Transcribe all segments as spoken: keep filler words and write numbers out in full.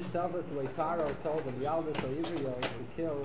Chumash tells us the way Pharaoh told the Yaldis or Israel to kill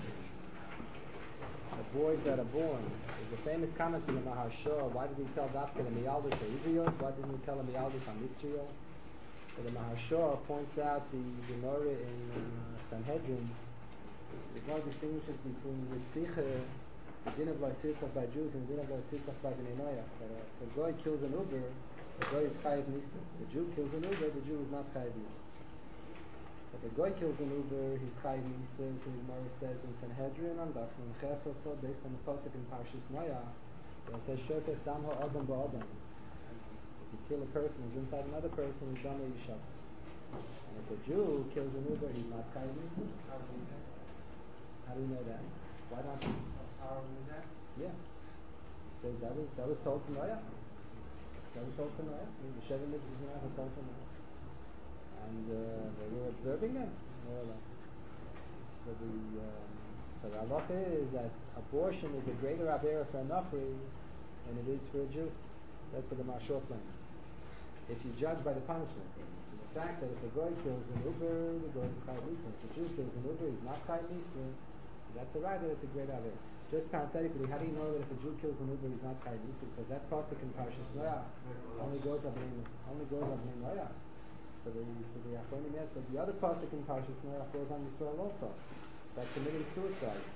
the boys that are born. There's a famous comment in the Maharshal. Why did he tell Dafka the Yaldis or Israel? Why didn't he tell the Yaldis on Israel? So the Maharshal points out the Gemara in uh, Sanhedrin. The Gemara distinguishes between the Sicha, the din of Lasitzach by Jews, and the din of Lasitzach by Bnei Noach. That if a Goy kills an Uber, the Goy is Chayiv Nisa. The Jew kills an Uber, the Jew is not Chayiv Nisa. If a Goy kills an Uber, he's Chayiv Nisa. So the Gemara says in Sanhedrin, on Daf Nun Ches also, based on the Pasuk in Parshas Noach, that says Shofech Dam HaAdam BaAdam. If you kill a person who's inside another person, he's done a Yishak. And if a Jew kills an Uber, he's not Chayiv Nisa. How do we know that? How do we know that? Why not? How do we know that? Yeah. So that was that was told to Noach. That was told to Noach. The Sheva Mitzvahs Noach were told to Noach. And uh, they were observing them, more or less. So the um, so the halacha is that abortion is a greater avera for a Nochri than it is for a Jew. That's what the Marshal claims. If you judge by the punishment, so the fact that if a Goy kills an Uber, the Goy is Chayiv Nisa. If a Jew kills an Uber, he's not Chayiv Nisa. That's a right that it's a great avera. Just parenthetically, how do you know that if a Jew kills an Uber, he's not Chayiv Nisa? Because that pasuk in Parshas Noach only goes on Bnei only goes on Bnei Noach. So the so the Achronim yes, but the other pasuk in Parshas Noach goes on Yisrael also. That's committing suicide.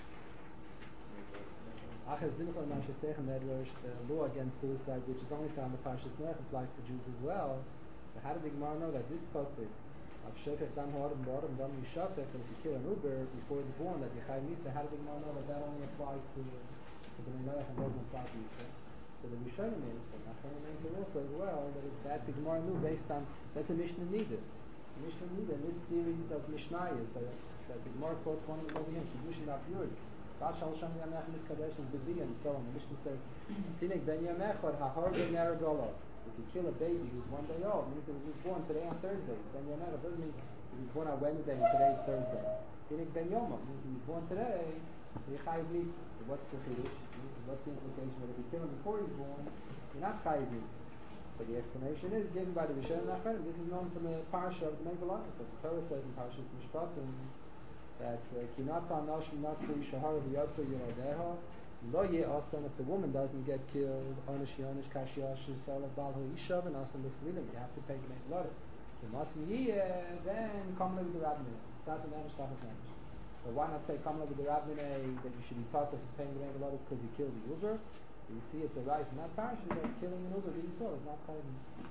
Achas Dinchol Mashasech Medrash, the law against suicide, which is only found in Parshas Noach, applies to Jews as well. So how did the Gemara know that this pasuk of Shofech Dam HaAdam BaAdam Dam Yishafech, that if you kill an Uber before it's born, that you Chayiv Nisa? How did the Gemara know that that only applies to to Bnei Noach and doesn't apply to Yisrael? So the Rishonim answer, Achronim answer also as well, that it's that the Gemara knew based on that the Mishnah needed. The Mishnah needed in this series of Mishnayos that, that the Gemara quotes one of the Levim, the Mishnah of Yud. Vashal Shem Yamech Miskadesh and Bevi and so on. The Mishnah says, Tinek Ben Yamechor Hahor Ben Yaragolo. If you kill a baby who's one day old, it means it was born today on Thursday. Ben Yamechor doesn't mean he was born on Wednesday and today is Thursday. Tinek Ben Yomah means he was born today. You're Chayiv Nisa. So what's the chiddush? What's the implication that if you kill him before he's born, you're not Chayiv Nisa? So the explanation is given by the Rishonim and Achronim. This is known from the parsha of the Megillah. So the Torah says in Parshas Mishpatim that Kinata Nashim Natri Shahar V'Yatzu Yeradeha Lo Ye'asan. If the woman doesn't get killed, Onish Yonish Kashiyash Salav Bal Ho'ishav and Asan B'Chlilim, you have to pay the Megillah. The Masim Yeh, then come with the Rabbinah. Satan Anish Tachas Anish. So why not say come with the Rabbinah that you should be taught of paying the Megillah because you killed the Uber? You see, it's a right in that parish that killing an Uber that you saw is not Chayiv Nisa.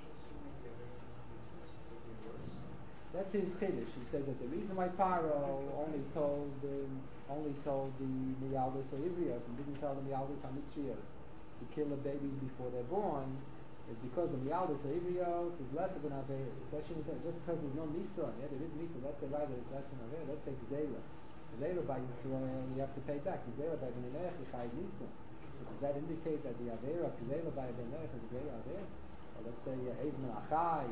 That's his chiddush. He says that the reason why Paro only told um, only told the Miyaldis or Ivrios and didn't tell the Miyaldis or Mitzrios to kill the babies before they're born is because the Miyaldis or Ivrios is less of an Aveir. The question is that just because there's no Misa, yeah, there is Misa, let's say right that it's less of an Aveir. Let's take Zera. Zera by Yisrael, you have to pay back. Zera by Bnei Noach, you Chayiv Nisa. So does that indicate that the Aveir of Zera by Bnei Noach is a greater Aveir? Or let's say Eid Menachai.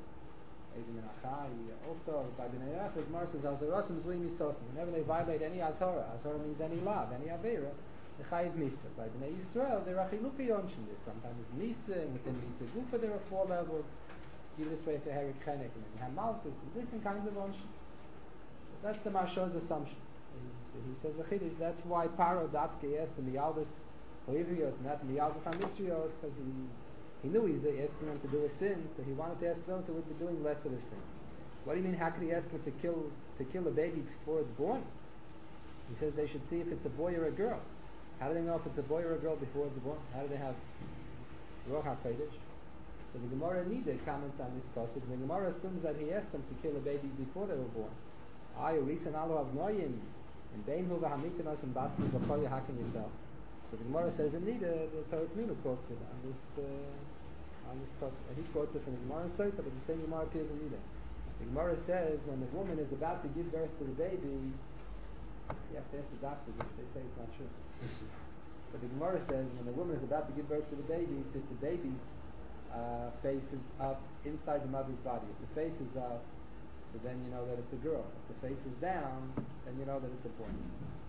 Also, by Bnei Noach, the Gemara says, Azarasim Zlim Yisosim. Whenever they violate any Azara, Azara means any law, any Avera, the Chayiv Misa. By Bnei Yisrael, there are Chiluki Yonshin. There's sometimes Misa, and within Misa Gufa, there are four levels. Skilis Reif Herik Chenek, and then you have Malchus, and different kinds of Yonshin. That's the Marshal's assumption. He, he says, the Chiddush, that's why Paro Datke asked the Miyaldis Hoivrios, and not the Miyaldis Amitrios, because he He knew he's asking them to do a sin, so he wanted to ask them so we'd be doing less of a sin. What do you mean, how could he ask them to kill to kill a baby before it's born? He says they should see if it's a boy or a girl. How do they know if it's a boy or a girl before it's born? How do they have Ruach HaKodesh? So the Gemara needed comments on this passage. The Gemara assumes that he asked them to kill a baby before they were born. Ayu Risan Alu Avnoyim and Bein Hu V'Hamitinos and Basli V'Choy Hakim yourself. So the Gemara says indeed uh, the Torah Minu quotes it on this uh, on this passage. He quotes it from the Gemara in Sota, but the same Gemara appears in Nida. The Gemara says when the woman is about to give birth to the baby, you have to ask the doctors if they say it's not true. But the Gemara says when the woman is about to give birth to the baby, if the baby's uh, face is up inside the mother's body, if the face is up, so then you know that it's a girl. If the face is down, then you know that it's a boy.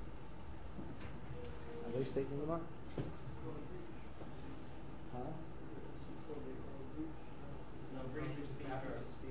Are they stating the Gemara? Huh? No, breach is the matter of speech.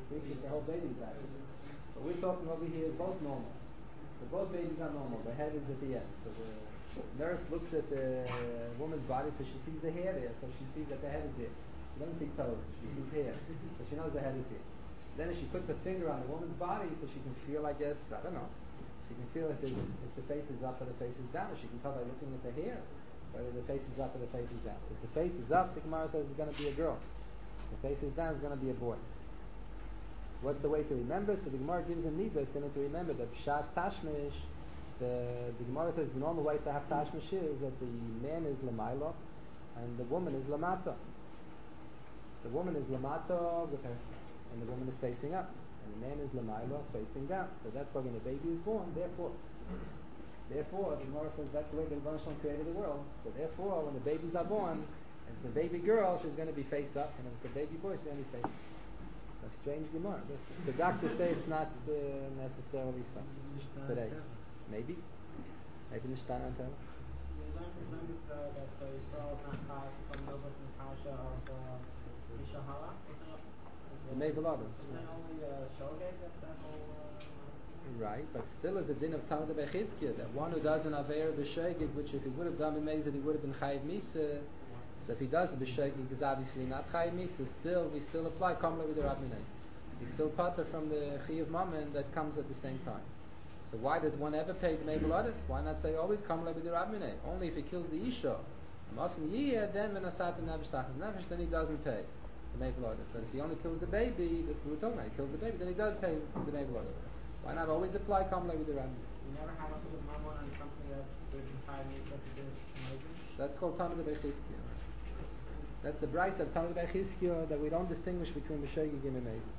speaking, the whole baby's active. But we're talking over here, both normal. So both babies are normal. The head is at the end. So the nurse looks at the woman's body, so she sees the hair there, so she sees that the head is there. She doesn't see toes, she sees hair, so she knows the head is here. Then if she puts her finger on the woman's body, so she can feel, I guess, I don't know, she can feel if, if the face is up or the face is down, or she can tell by looking at the hair whether the face is up or the face is down. If the face is up, the Gemara says it's going to be a girl. If the face is down, it's going to be a boy. What's the way to remember? So the Gemara gives a nidus to remember that Shas Tashmish, the, the Gemara says the normal way to have Tashmish is that the man is Lamaila and the woman is Lamata. The woman is Lamata with her, and the woman is facing up, and the man is Lamaila facing down. So that's why when the baby is born, therefore, therefore, the Gemara says that's the way the Rebbeinu Shalom created the world. So therefore, when the babies are born, if it's a baby girl, she's going to be face up, and if it's a baby boy, she's going to be face up. A strange Gemara. The doctors say it's not uh, necessarily so today. Maybe. Maybe Nishtan on Tell. We learned from that the Yisrael is not caught from over from the Pasha of Misha Hala. The Meveladas. Isn't that only the Shogeg that that whole... Uh, right, but still is a din of Talmud Bechizkiah, that one who does an Aveir B'Shegeg, which if he would have done B'Mezid, he would have been Chayiv Misa. So if he does B'Shegeg, he's obviously not Chayiv Misa. Still, we still apply Kamla with the Rabbanay. He's still Pater from the Chiyav Mammon that comes at the same time. So why did one ever pay the Meveladas? Why not say always Kamla with the Rabbanay? Only if he kills the Isha, Masn Yiyah, then when Asat and Navish Tachas Navish, then he doesn't pay the Meveladas. But if he only kills the baby, that's what we're talking about, he kills the baby, then he does pay the Meveladas. Why not always apply Kamla with the Rabbanay? You never have a Chiyav Mammon on something that would be Chayiv Misa to do with That's called Talmud Bechizkiah. That's the Bryce of Talmud Bechizkiah, that we don't distinguish between B'Shegeg and B'Mezid.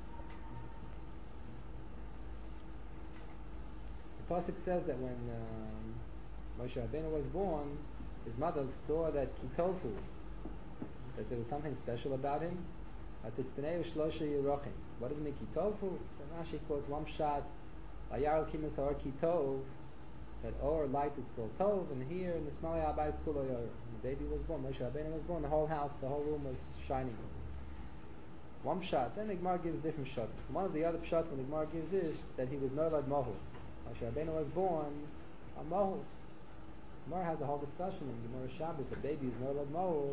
The Pasuk says that when um, Moshe Rabbeinu was born, his mother saw that Kitofu, that there was something special about him. What does it mean, Kitofu? So Rashi quotes one shot, Vayarel Kimus Or Kitov, that Or light is called Tov, and here in the Smali Abai is Kulo Yor. When the baby was born, Moshe Rabbeinu was born, the whole house, the whole room was shining. One shot. Then the Gemara gives different shots. One of the other shots when the Gemara gives is that he was Nolad Mohu. Moshe Rabbeinu was born a Mohu. Gemara has a whole discussion in Gemara Shabbos. A baby is Nolad Mohu.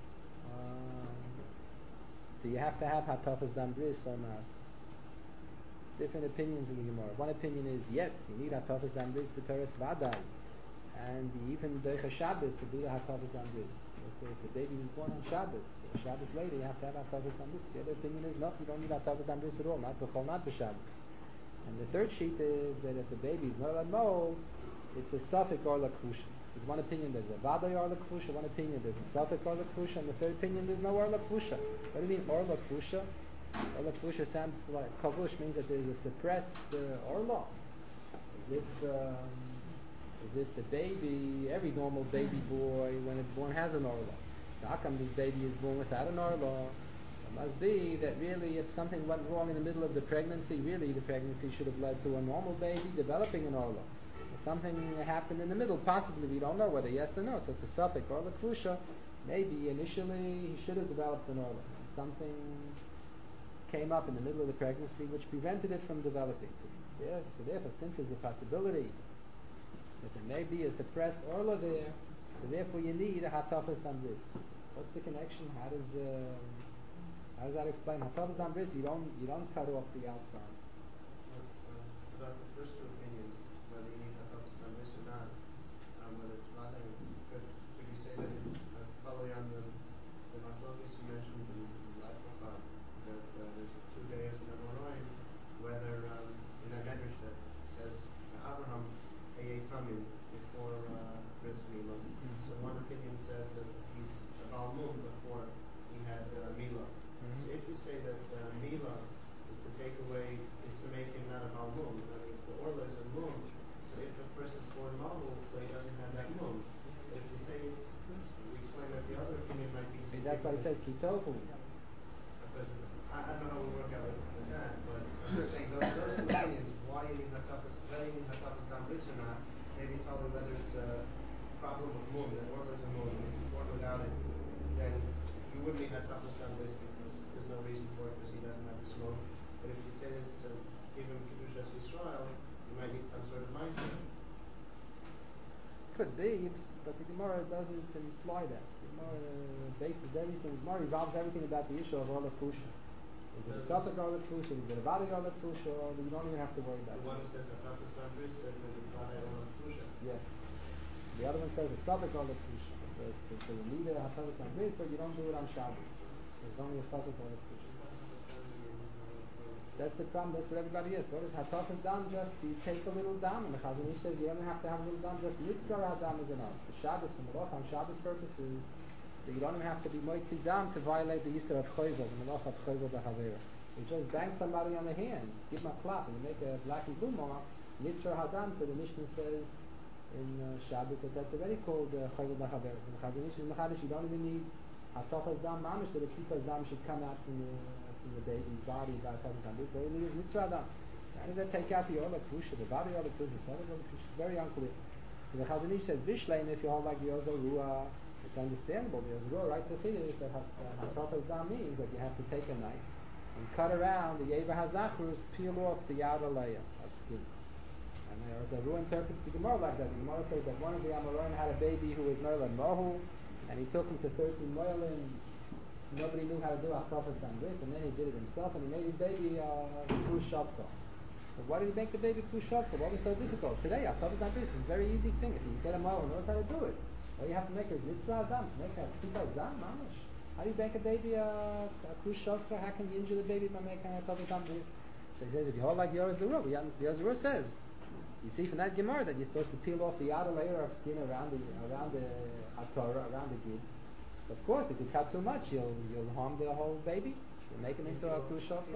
Um, do you have to have Hatafas Dam Bris or not? Different opinions in the Gemara. One opinion is yes, you need Hatafas Dam Bris B'Teres Vadai, and even Deicha Shabbos to do the Hatafas Dam Bris. If the baby is born on Shabbos, Shabbos later, you have to have Hatafas Dam Bris. The other opinion is no, you don't need Hatafas Dam Bris at all, not B'Chol, not B'Shabbos. And the third sheet is that if the baby is not allowed mo, it's a suffix or lakfusha. There's one opinion there's a vaday or lakfusha, one opinion there's a suffix or lakfusha, and the third opinion there's no or lakfusha. What do you mean or lakfusha? Or lakfusha sounds like kavush, means that there's a suppressed uh, orla. As if, um, as if the baby, every normal baby boy when it's born has an orla. So how come this baby is born without an orla? It must be that really if something went wrong in the middle of the pregnancy, really the pregnancy should have led to a normal baby developing an orla. If something happened in the middle, possibly, we don't know whether yes or no, so it's a suffix or lakfusha. Maybe initially he should have developed an orla. Something came up in the middle of the pregnancy which prevented it from developing. So, yeah, so therefore, since there's a possibility that there may be a suppressed orla there, so therefore you need a hatafas dam bris. What's the connection? How does... Uh, How does that explain? Hatafas dam bris, you don't you don't cut off the outside. Uh, about the first two opinions, whether you need hatafas dam bris or not, um, whether it's vaday, could could you say that it's uh, following on the the machlokes you mentioned in the last Chacham, that uh, there's two days in Amoraim, whether um, in that medrash that says uh, Abraham ayay tamim before uh, bris milah. Mm-hmm. So one opinion says that he's a balmum before he had uh, milah. So if you say that uh, Mila is to take away, is to make him not a Balmum, that means the Orla is a Mum. So if the person's born Malmum, so he doesn't have that Mum. But if you say it's, we explain that the other opinion might be... I mean, that's why it says Kitofu. Because I, I don't know how we work out with, with that, but I'm just saying those, those two opinions, why you need Hatafas, whether you need Hatafas dam bris or not, maybe tell me whether it's a problem with Mum, that Orla is a Mum. If he's born without it, then you wouldn't need Hatafas dam bris because there's no reason for it because he doesn't have the smoke. But if you say that it's to give him Kedushas Yisrael, you might need some sort of Meiser. Could be, but the Gemara doesn't imply that. The Gemara bases everything, the Gemara revolves everything about the issue of Orla Kusha. Is it a Sophic Orla Kusha, is it a Vadi Orla Kusha, or you don't even have to worry about The it. one who says Atafas Tambris says that it's Vadi Orla Kusha. Yeah. The other one says it's Sophic Orla Kusha. It's a leader Atafas Tambris, but you don't do it on Shabbos. It's only a Sophic Orla Kusha. That's the problem, that's what everybody is. What is Hatafas Dam? Just you take a little dam, and the Chazon Ish says you only have to have a little dam, just Mitzvah Dam is enough. For Shabbos, for Melach, on Shabbos purposes, so you don't even have to be Moitzi Dam to violate the Yisra of Choyvel, the Melach of Choyvel B'Chavera. You just bang somebody on the hand, give him a clap, and you make a black and blue mark, Mitzvah Hadam, so the Mishnah says in uh, Shabbos that that's already called uh, Choyvel B'Chavera. So the Chazon Ish is Mechadish, you don't even need Hatafas Dam Mamish, that the Tzipah's Dam should come out from the from the baby's body by Hatafas Dam. This very is Mitzvah Dam. How does that take out the Orla Kusha, the body Orla Kusha, the Orla Kusha? It's very unclear. So the Chazon Ish says, Bishleim, if you hold like the Ozo Ruah, it's understandable. The Ozo Ruah writes the Chiddush that Hatafas Dam means that you have to take a knife and cut around the Yeva HaZachrus, peel off the outer layer of skin. And there is a Ruah interprets the Gemara like that. The Gemara says that one of the Amoraim had a baby who was Nerlan Mohu, and he took him to thirteen Moilin. Nobody knew how to do Hatafas Dam Bris, and then he did it himself, and he made his baby K'ush Shavka. So why did he make the baby K'ush Shavka? What was so difficult? Today, Hatafas Dam Bris is a very easy thing. If you get a Moil who knows how to do it, all you have to make is Mitzvah Dam, make a Tzipah Dam, Mamash. How do you make a baby a K'ush Shavka? How can you injure the baby by making Hatafas Dam Bris? So he says, if you hold like Yoraz Zerur, Yoraz Zerur says, you see from that Gemara that you're supposed to peel off the outer layer of skin around the around the Hatorah, around the Gid. So of course, if you cut too much, you'll you'll harm the whole baby. You'll make him into a K'ush Shavka.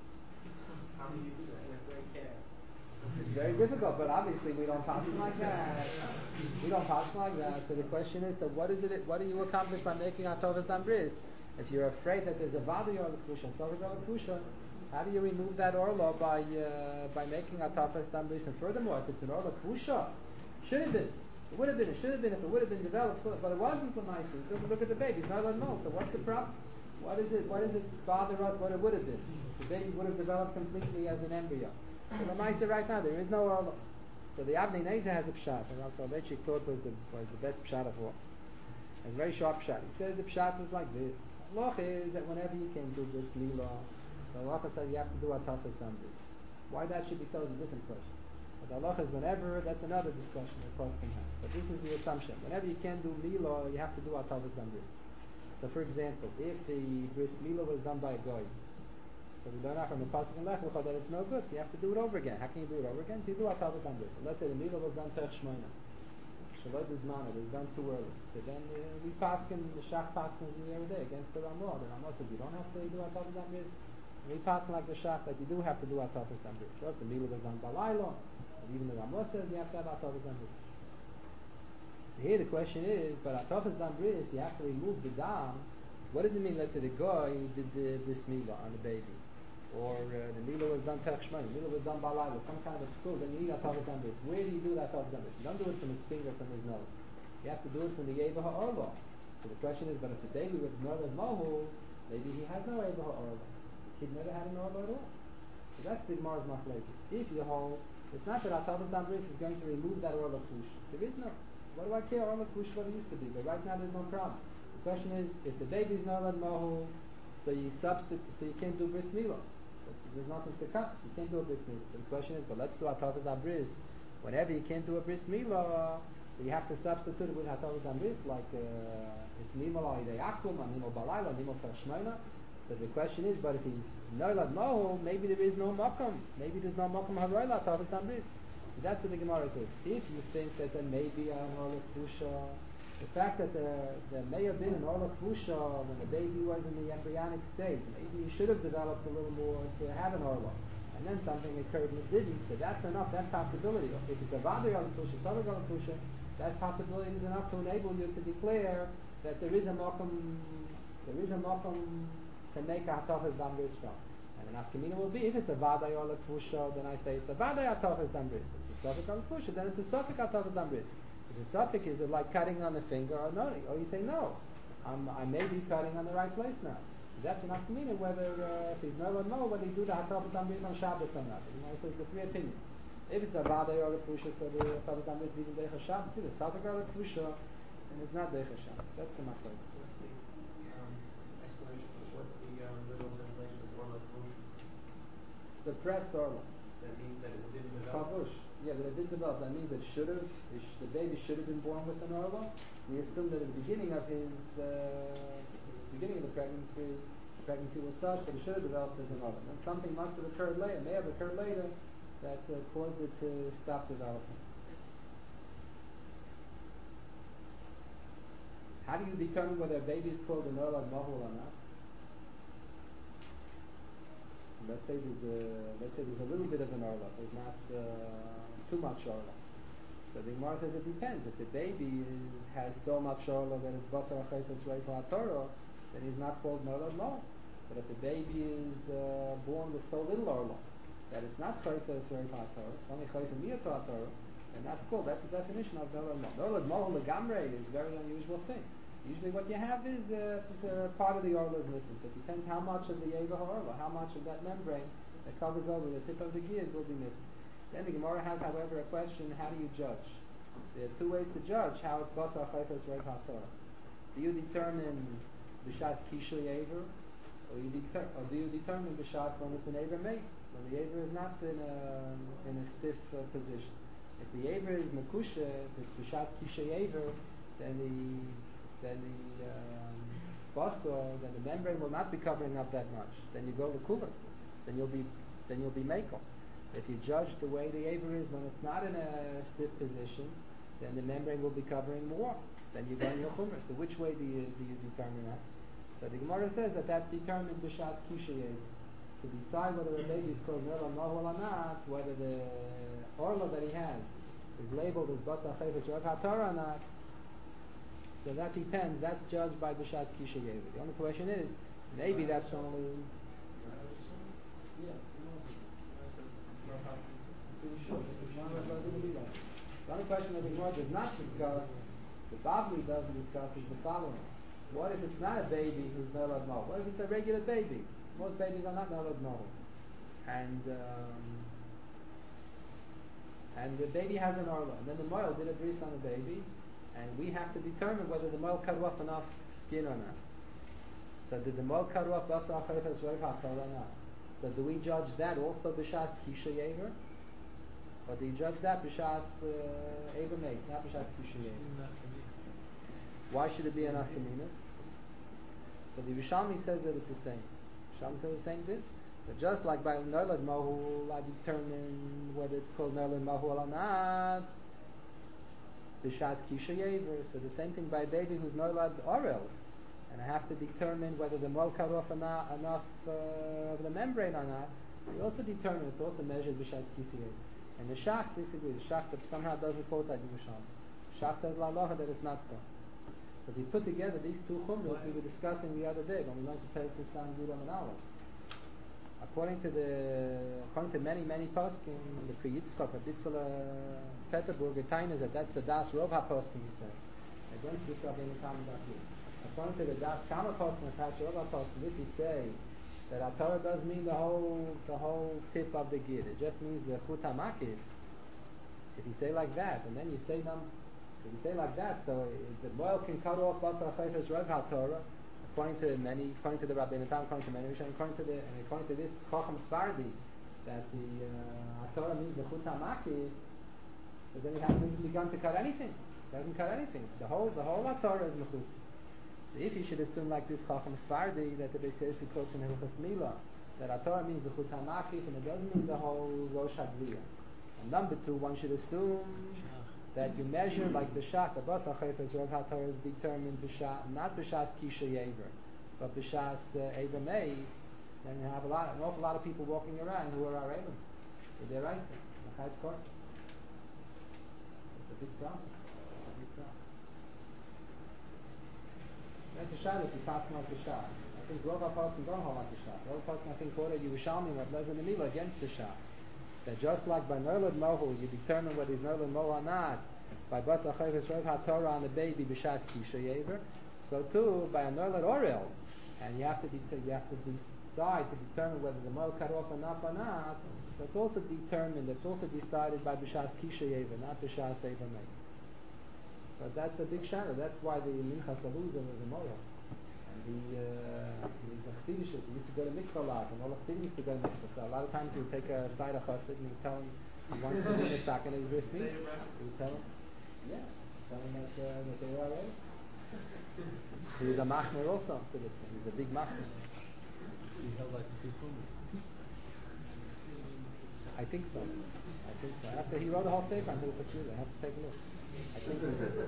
How do you do that? With great care. It's very difficult, but obviously we don't pass like that. We don't pass like that. So the question is, so what is it? What do you accomplish by making Hatafas Dam Bris? If you're afraid that there's a Vadi Orla Kusha, Sophic Orla Kusha, how do you remove that Orla by uh, by making Hatafas Dam Bris? And furthermore, if it's an Orla Kusha, should have been. It would have been. It should have been if it would have been developed, but it wasn't for nicely. Look, look at the baby; it's not like no. So what's the problem? What is it? What does it bother us? What it would have been? The baby would have developed completely as an embryo. So the Maisa right now, there is no Orla. So the Avnei Nezer has a pshat, and also Soloveitchik thought was the was the best pshat of all. It's a very sharp pshat. He says the pshat is like this. Loch is that whenever you can do this lila, the halacha says you have to do Hatafas Dam Bris. Why that should be so is a different question. But the halacha is whenever, that's another discussion that both can have. But this is the assumption. Whenever you can do lila, you have to do Hatafas Dam Bris. So for example, if the bris lila was done by a goy, so we learn out from the pasuk in Lech Lecha that it's no good, so you have to do it over again. How can you do it over again? So you do Hatafas Dam Bris. So let's say the lila was done Terech Shmoina. Shalot is mana, it was done too early. So then uh, we paskin, the Shach paskins the other day against the Ramah. The Ramah says you don't have to do Hatafas Dam Bris. And we paskin like the Shach that you do have to do Hatafas Dam Bris. So if the lila was done by Laila, and even the Ramah says you have to have Hatafas Dam Bris. So here the question is, but Hatafas Dam Bris, you have to remove the dam. What does it mean? Let's say the guy did the bris milah on the baby, or uh, the milah was done terech shmona, the milah was done by laila, some kind of school. Then you need Hatafas Dam Bris. Where do you do that Hatafas Dam Bris? You don't do it from his finger, from his nose. You have to do it from the Yeva HaOrla. So the question is, but if the baby was Nerlan Mohu, maybe he has no Yeva HaOrla. The kid never had an Orla at all. So that's the Gemara's machlekes. If you hold, it's not that Hatafas Dam Bris is going to remove that Orla Kush. There is no. What do I care? Orla Kush what it used to be, but right now there's no problem. The question is, if the baby's Nerlan Mohu, so you substitute, so you can't do bris milah. There's nothing to cut. You can't do a bris milah. So the question is, but let's do Hatafas Dam Bris. Whenever you can't do a bris milah, so you have to substitute it with Hatafas Dam Bris, like it's nimal alidei akum, nimal balayla, nimal terech shmona. So the question is, but if he's Nerlan Mohu, maybe there is no makom. Maybe there's no makom haroila Hatafas Dam Bris. So that's what the Gemara says. If you think that there may be an Orla Kusha, the fact that there, there may have been an Orla Kusha when the baby was in the embryonic state, maybe he should have developed a little more to have an Orla, and then something occurred and it didn't, so that's enough, that possibility. If it's a Vadi Orla Kusha, Sophic Orla Kusha, that possibility is enough to enable you to declare that there is a Mokum, there is a Mokum to make a Hatafas Dam Bris from. And an Afkamina will be, if it's a Vadi Orla Kusha, then I say it's a Vadi Hatafas Dam Bris. If it's a Sophic Orla Kusha, then it's a Sophic Hatafas Dam Bris. The suffix is it like cutting on the finger or no? Or you say no, I'm, I may be cutting on the right place now. That's enough to mean whether uh, if he's Noel Mo, whether he do the Hatabas Amris on Shabbos or not. You know, so it's the three opinions. If it's a Vade or a Pusha, so the Hatabas Amris even Deicha Shabbos, see the Sadak or the Pusha, and it's not Deicha Shabbos. That's the Machlokes. What's the um, explanation? What's the um, literal translation of Orla Kavush? Suppressed Orla. That means that it didn't develop. Kavush. Yeah, that it didn't develop. That means it should have, it sh- the baby should have been born with an Orla. We assume that at the beginning of his, uh, beginning of the pregnancy, the pregnancy was such that it should have developed as an Orla. And something must have occurred later, may have occurred later, that uh, caused it to stop developing. How do you determine whether a baby is called an Orla Mahul or not? Let's say there's a, let's say there's a little bit of an orla, there's not uh, too much orla. So the Gemara says it depends. If the baby is, has so much orla that it's basar chayfas reifa Torah, then he's not called Nolad Mo. But if the baby is uh, born with so little orla that it's not chayfas reifa Torah, it's only chayfas miyat Torah, then that's called. That's the definition of Nolad Mo. Nolad Mo legamrei is a very unusual thing. Usually what you have is, uh, is uh, part of the orla is missing. So it depends how much of the Yeva orla, how much of that membrane that covers over the tip of the gid will be missing. Then the Gemara has, however, a question: how do you judge? There are two ways to judge how it's basar chayfas reiv haTorah. Do you determine b'shas kishu yaver, or, you deter- or do you determine b'shas when it's an aver mace, when the aver is not in a in a stiff uh, position? If the aver is mekusha, if it's b'shas kishu yaver, then the then the um, basar, then the membrane will not be covering up that much. Then you go to kula. Then you'll be then you'll be makel. If you judge the way the aver is when it's not in a stiff position, then the membrane will be covering more. Then you go in your chumrah. So which way do you do you determine that? So the Gemara says that that's determined b'shas kisha yaver. To decide whether a baby is called Nolad Mahul or not, whether the orla that he has is labeled as basar chayfas reiv haTorah or not. So that depends. That's judged by b'shas kisha yaver. The only question is, maybe that's only. Yeah. The only question that the Gemara does not discuss, the Bavli doesn't discuss, is the following: what if it's not a baby who's Nolad Mo? What if it's a regular baby? Most babies are not Nolad Mo, and um, and the baby has an orla, and then the moil did a bris on the baby. And we have to determine whether the moil cut off enough skin or not. So did the moil cut off basar chayfas reiv haTorah or not? So do we judge that also b'shas kisha yaver? Or do you judge that b'shas uh, aver mace, not b'shas kisha yaver? Why should it be enough to mean it? So the Yerushalmi says that it's the same. Yerushalmi says the same thing. But just like by Nolad Mahul, I determine whether it's called Nolad Mahul or not. B'shas kisha yaver. So the same thing by a baby who's Nolad Orel, and I have to determine whether the mol cut off enough, enough uh, of the membrane or not. We also determine it's also measured b'shas kisha yaver. And the Shach disagrees. The Shach somehow doesn't quote that in Yerushalmi. Shach says la loha that it's not so. So if you put together these two chumras we were discussing the other day when we learned to say to Sam Yudam and Aleph. According to the, according to many, many poskim, the Pri Yitzchak, Abitzala, Peterburg, Tainas, that that's the Das Rov HaPoskim, he says. Against this Rabbeinu Tam Dachir. According to the Das Kama Poskim, Patch Rov HaPoskim, if you say that HaTorah does mean the whole, the whole tip of the gid, it just means the Chut HaMakif. If you say like that, and then you say num, if you say like that, so the boil can cut off Basar Chayfas Reiv HaTorah. According to many, according to the Rabbeinu Tam, according to many, and according to the, and according to this Chacham Sfardi, that the uh, Torah means the Chut HaMakif, so then he hasn't begun to cut anything. He doesn't cut anything. The whole, the whole Torah is Mechus. So if you should assume like this Chacham Sfardi, that the Beis Yosef quotes in Hilchos Mila, that Torah means the Chut HaMakif, and it doesn't mean the whole Rosh Hadliya. And number two, one should assume that you measure like the Shach, the Basar Chayfas Reiv HaTorah is determined b'shas, not b'shas kisha yaver, but b'shas uh, aver mace. Then you have a lot, an awful lot of people walking around who are our aver with their rice, the Chayt Court. It's a big problem. It's a big problem. That's a shad if you pass like the Shach. I think Rov HaPoskim don't hold like the Shach. Rov HaPoskim I think quoted Yerushalmi and Rabbi Lezer Menila against the Shach. That just like by Nolad Mohul, you determine whether he's Nolad Mohul or not by Basar Chayfas Reiv HaTorah on the baby b'shas kisha yaver. So too, by a Nolad Orel, and you have to det- you have to decide to determine whether the moil cut off enough or not. That's also determined. That's also decided by b'shas kisha yeva, not b'shas eva meis. But that's a big shadow. That's why the minchas aluzim was a moil. And he uh, he's a chassidish. He used to go to mikvah a lot, and all the chassidim used to go to mikvah. So a lot of times he would take a side of chassid and he would tell him he wants to do the sack in his bris milah. He would tell him, yeah, tell him that, uh, that they were already. He was a machmer also, so that's, he was a big machmer. He held like the two fumas. I think so. I think so. After he wrote the whole sefer on Hilchos Milah, I have to take a look. I think he did.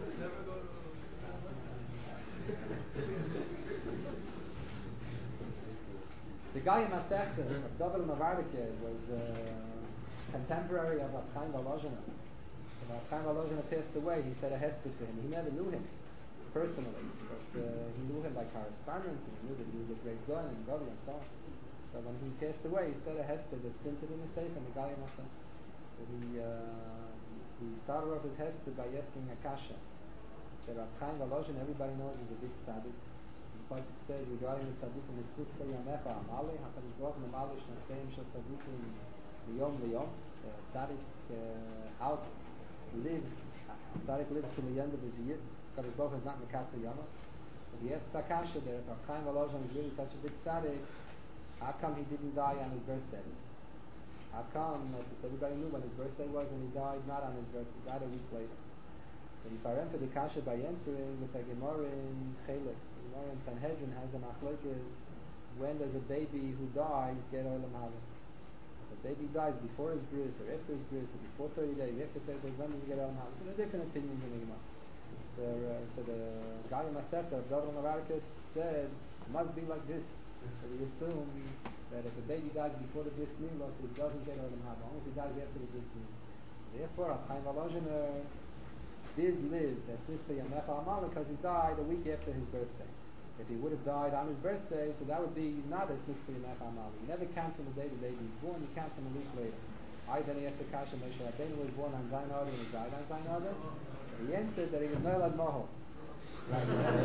The guy in Masechta, of Dovel Mavardike, was a contemporary of Rav Chaim Volozhin. When Rav Chaim Volozhin passed away, he said a hesped to him. He never knew him personally, but uh, he knew him by correspondence, and he knew that he was a great gun and Gadol and so on. So when he passed away, he said a hesped that's printed in the safe in the guy in Masechta. So he, uh, he started off his hesped by asking Akasha. He said, Rav Chaim Volozhin, everybody knows he's a big tzaddik. The pasuk says regarding the tzaddikim, "Miskutcha yamecha amale." Hakadosh Baruch Hu memalish naseim shel tzaddikim miyom liyom. The tzaddik uh, out lives. Tzaddik lives to the end of his years. Hakadosh Baruch Hu is not mekatze yama. So he asked Akasha that if Rav Chaim Volozhin is really such a big tzaddik, how come he didn't die on his birthday? How come? Because everybody knew when his birthday was, and he died not on his birthday. He died a week later. So he parented the kasha by answering with a Gemara in Chelek. The Gemara in Sanhedrin has a machlokes. When does a baby who dies get olam haba? If a baby dies before his bris or after his bris or before thirty days, after thirty days, when does he get olam haba? So there are different opinions in the Gemara. So, uh, so the guy in Masechta, Dovel Mavardike, said it must be like this. So we assume that if a baby dies before the bris milah, so he doesn't get olam haba. Only if he dies after the bris milah. Therefore, Rav Chaim Volozhin did live as Mishpa Yamecha Amal because he died a week after his birthday. If he would have died on his birthday, so that would be not as Mishpa Yamecha Amal. You never count from the day the baby was born, you count from a week later. I then asked the Kasha, Moshe Rabbeinu was born on Zayin Adar and he died on Zayin Adar. He answered that he was Noelad Moho. Right?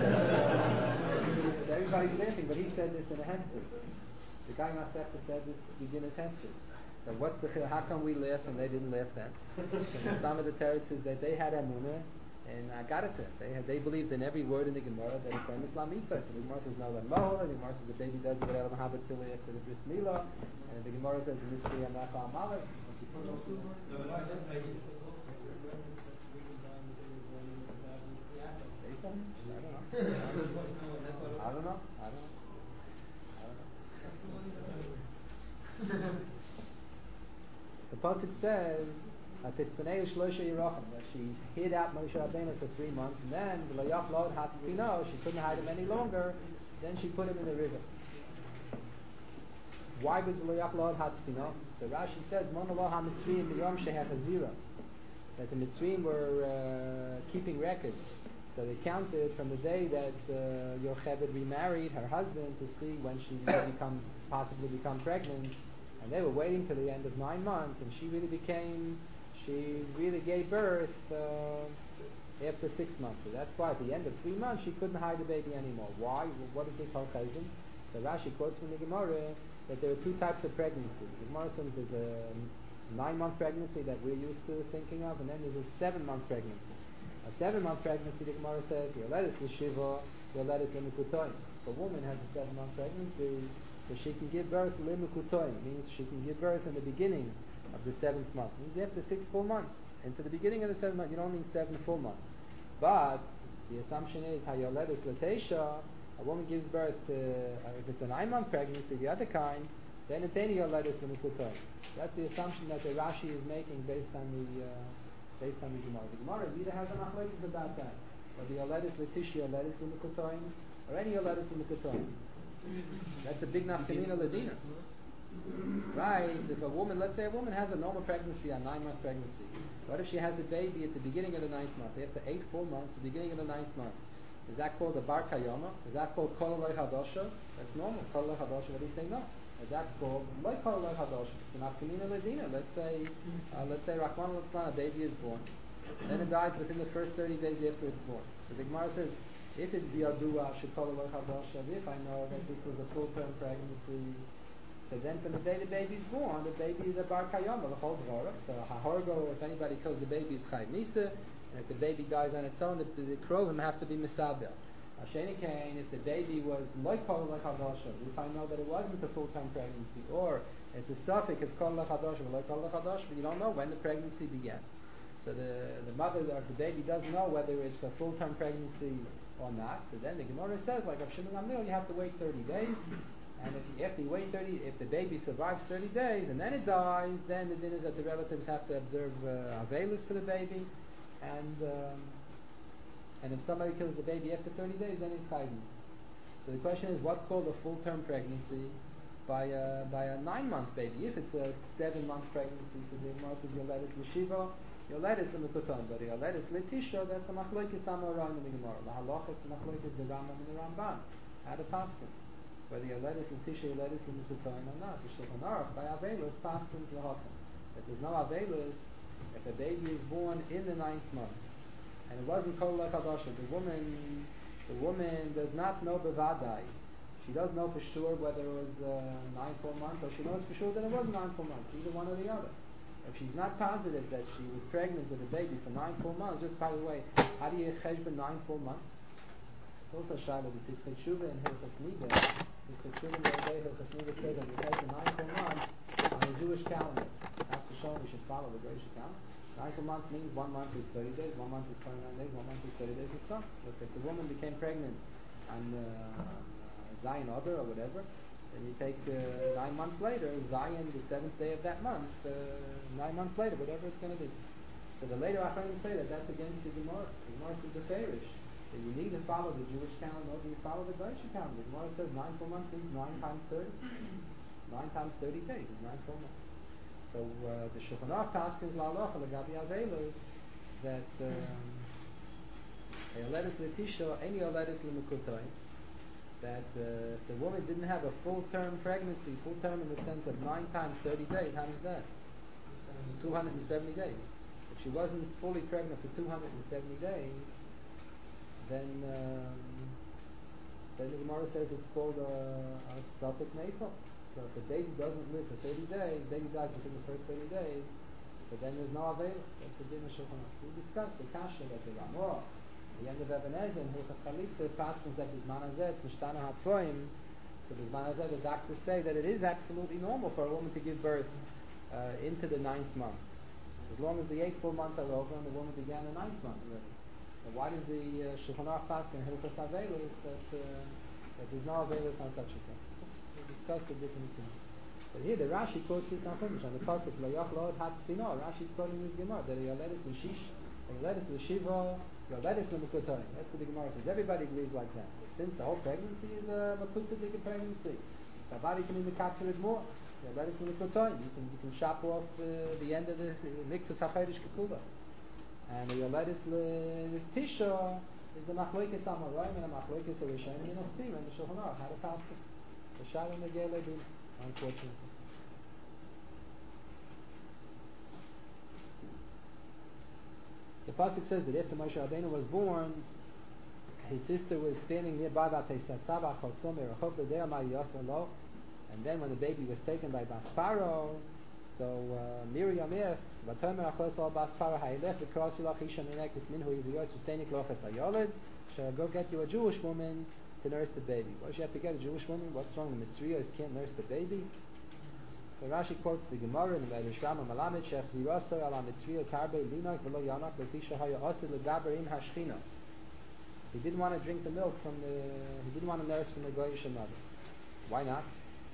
So everybody's laughing, but he said this in a Hester. The guy in Masechta said this beginner's Hester. So what's the how come we laugh and they didn't laugh then? Some of the Teretz says that they had Emunah and I got it. They had, they believed in every word in the Gemara that it's an Islamita. So the Gemara says no that Mohol, and the Gemara says the baby does get out of the Habit till after the Bris Milah, and the Gemara says the Mystery Anacha Amalek. Say something? I don't know. I don't know. I don't know. I don't know. The pasuk says that it's b'nei shlosha yirachim, that she hid out Moshe Rabbeinu for three months, and then v'layach lo had hatfino, she couldn't hide him any longer. Then she put him in the river. Why was v'layach lo had hatfino? So Rashi says Monolo haMitzrayim b'yom shehech hazira, that the Mitzrayim were uh, keeping records. So they counted from the day that uh, Yocheved remarried her husband to see when she would become possibly become pregnant. And they were waiting till the end of nine months, and she really became, she really gave birth uh, after six months. So that's why at the end of three months she couldn't hide the baby anymore. Why? Well, what is this whole chayzim? So Rashi quotes from the Gemara that there are two types of pregnancy. The Gemara says there's a nine-month pregnancy that we're used to thinking of, and then there's a seven-month pregnancy. A seven-month pregnancy, the Gemara says, Yoledes l'shiva, Yoledes l'mikutoin. If a woman has a seven-month pregnancy, so she can give birth l'mikutoin, means she can give birth in the beginning of the seventh month. It means after six full months. Into the beginning of the seventh month, you don't mean seven full months. But the assumption is, Hayoledes l'teisha, a woman gives birth to, uh, if it's a nine-month pregnancy, the other kind, then it's any Yoledes l'mikutoin. That's the assumption that the Rashi is making based on the uh, based on the Gemara. The Gemara either has a machlokes about that, or the Yoledes l'tish, Yoledes l'mikutoin, or any Yoledes l'mikutoin. That's a big nafkamina ladina. Right? If a woman, let's say a woman has a normal pregnancy, a nine-month pregnancy. What if she has the baby at the beginning of the ninth month? After eight full months, the beginning of the ninth month. Is that called a bar kayama? Is that called kol loy hadosha? That's normal. Kol loy hadosha. What do you say? No. And that's called loy kol loy hadosha. It's an nafkamina ladina. Let's say, uh, let's say Rahman al a baby is born. Then it dies within the first thirty days after it's born. So the Gemara says, If it's biadua shekol chadasha, if I know that this was a full-term pregnancy, so then from the day the baby's born, the baby is a bar kayama, the whole dvara. So hahorgo, if anybody kills the baby, is chayv misa, and if the baby dies on its own, the, the, the krovim have to be misabel. Hasheni kain, if the baby was like kol chadasha, if I know that it wasn't a full-term pregnancy, or it's a suffix of kol chadasha, like kol chadasha, but you don't know when the pregnancy began. So the the mother of the baby doesn't know whether it's a full-term pregnancy or not. So then the Gemara says, like Rav Shimon Gamliel, you have to wait thirty days. And if you, after you wait thirty, if the baby survives thirty days and then it dies, then the din is that the relatives have to observe uh, avelus for the baby. And um, and if somebody kills the baby after thirty days, then it's chayvus. So the question is, what's called a full-term pregnancy by a, by a nine-month baby? If it's a seven-month pregnancy, so the Gemara says your lettuce l'shiva, your lettuce l'mekuton, but your lettuce l'tisha, that's a machlokes amoraim in the Gemara. La halacha, it's a machlokes the Rambam and the Ramban. How to paskin, whether your lettuce l'tisha, your lettuce l'mekuton or not. The Shulchan Aruch by avelus paskins l'hotam. If there's no avelus, if a baby is born in the ninth month, and it wasn't kol lechadasha, the woman, the woman does not know bevadai. She doesn't know for sure whether it was uh, nine full months, or she knows for sure that it was nine full months, either one or the other. If she's not positive that she was pregnant with a baby for nine full months, just by the way, how do you cheshbon nine full months? It's also shayla the Pischei Tshuva and Hilchos Nida. Pischei Tshuva the other day, Hilchos Nida says that you cheshbon nine full months on the Jewish calendar. That's for sure we should follow the Jewish calendar. Nine full months means one month is thirty days, one month is twenty-nine days, one month is thirty days and so. Let's say if the woman became pregnant on uh, Zion Adar or whatever, then you take uh, nine months later, Zion, the seventh day of that month, uh, nine months later, whatever it's going to be. So the later Achronim say that that's against the Gemara. The Gemara says the Farish, that you neither follow the Jewish calendar nor do you follow the Goyish calendar. The Gemara says nine full months means nine times thirty. Nine times thirty days is nine full months. So uh, the Shulchan Aruch paskins la'alocha l'gabi avelus that Yoledes l'tisha, any Yoledes l'mekutoin, that uh, if the woman didn't have a full-term pregnancy, full-term in the sense of nine times thirty days, how much is that? two hundred seventy days. If she wasn't fully pregnant for two hundred seventy days, then um, then the Gemara says it's called a, a suffix meifel. So if the baby doesn't live for thirty days, the baby dies within the first thirty days, so then there's no avail. That's the din of Shulchan Aruch. We discussed the kasha that the Ramah, the end of Eben Ezer, and Hilchas Chalitza, paskins that Bizman Hazeh, it's Mishtana HaTfoim. So Bizman Hazeh, the doctors say that it is absolutely normal for a woman to give birth uh, into the ninth month, as long as the eight full months are over and the woman began the ninth month already. So why does the uh, Shulchan Aruch paskin Hilchas Avelus that, uh, that there's no Avelus on such a thing? We discussed the different things. But here the Rashi quotes this on Chumash, on the pasuk Loyach Lo'od Hatzpino. Rashi's quoting this Gemara that Yoledes l'shish, Yoledes l'shiva, Yoledes l'mekutoin. That's what the Gemara says. Everybody agrees like that. But since the whole pregnancy is a makutzadik pregnancy, somebody can be mekatzered more. Yoledes l'mekutoin. You can you can chop off the, the end of the mikvah sachaydish kekuba. And the Yoledes l'tisha is the machlokes amoraim and the machlokes of Rishonim and Estim and the Shulchan Aruch how to pass it. The Shalom Negele do, unfortunately. The pasuk says that after Moshe Rabbeinu was born, his sister was standing nearby, and then when the baby was taken by Basparo, so uh, Miriam asks, shall I go get you a Jewish woman to nurse the baby? Why does she have to get a Jewish woman? What's wrong with Mitzrayos? Can't nurse the baby? So Rashi quotes the Gemara in the Medrash Rama Malamed Shech Zirasar ala Mitzrayos Harbe Linak V'lo Yanak L'Tisha Haya Osid L'Daber Im Hashchina. He didn't want to drink the milk from the. He didn't want to nurse from the Goyish mother. Why not?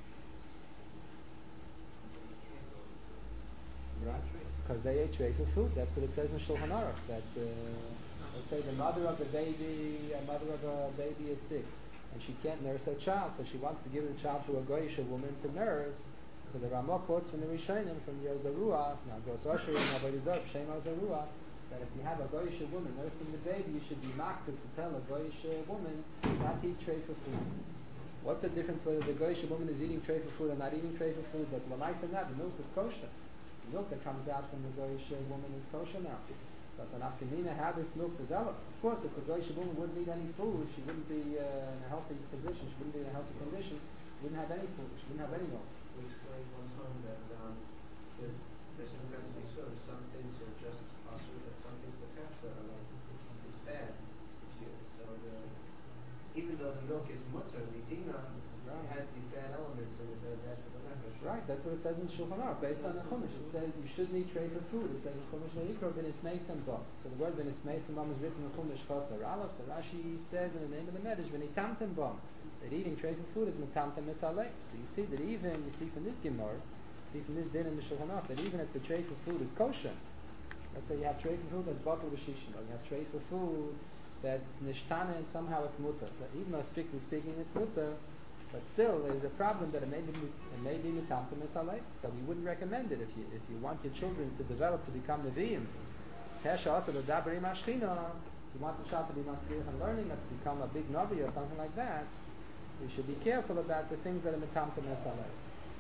Right? Because they ate treiful food. That's what it says in Shulchan Aruch. That uh, let's say the mother of the baby, a mother of a baby is sick, and she can't nurse her child, so she wants to give the child to a Goyish woman to nurse. So the Ramah quotes from the Rishonim, from Yozarua, now Gos Osher and Avodah Shem Ozarua, that if you have a Goyish woman nursing the baby, you should be makbid to tell a Goyish woman not to eat treiful food. What's the difference whether the Goyish woman is eating treiful food or not eating treiful food? But l'maisa not, the milk is kosher. The milk that comes out from the Goyish woman is kosher now. So it's an afkamina how this milk developed. Of course, if the Goyish woman wouldn't eat any food, she wouldn't be uh, in a healthy position, she wouldn't be in a healthy condition, she wouldn't have any food, she wouldn't have any milk. We explained one time that um, there's there's no going to be sure some things are just asur, but some things bekatsa are like it's it's bad. If you, so the even though the milk is mutter, midina, it has these bad elements in it that are bad for the nefesh. Right, that's what it says in Shulchan Aruch, based on the Chumash. It says you shouldn't eat treifah food. It says in Chumash Vayikra, B'nitz Meisam Bam. So the word B'nitz Meisam Bam is written in Chumash Chasar Aleph. So Rashi says in the name of the Medrash, V'nitamtem Bam, that eating treifah food is metamtem misalei. So you see that even, you see from this Gemara, you see from this din in the Shulchan Aruch, that even if the treifah food is kosher, let's say you have treifah food that's batal b'shishim, or you have treifah food that's nishtana and somehow it's mutter. So even though strictly speaking it's mutter, but still, there's a problem that it may be it may be mitamtem misalei. So we wouldn't recommend it if you if you want your children to develop to become neviim. Tesha also the dabarim ashchina. If you want the child to be matzliach and learning, not to become a big navi or something like that, we should be careful about the things that are mitamtem misalei.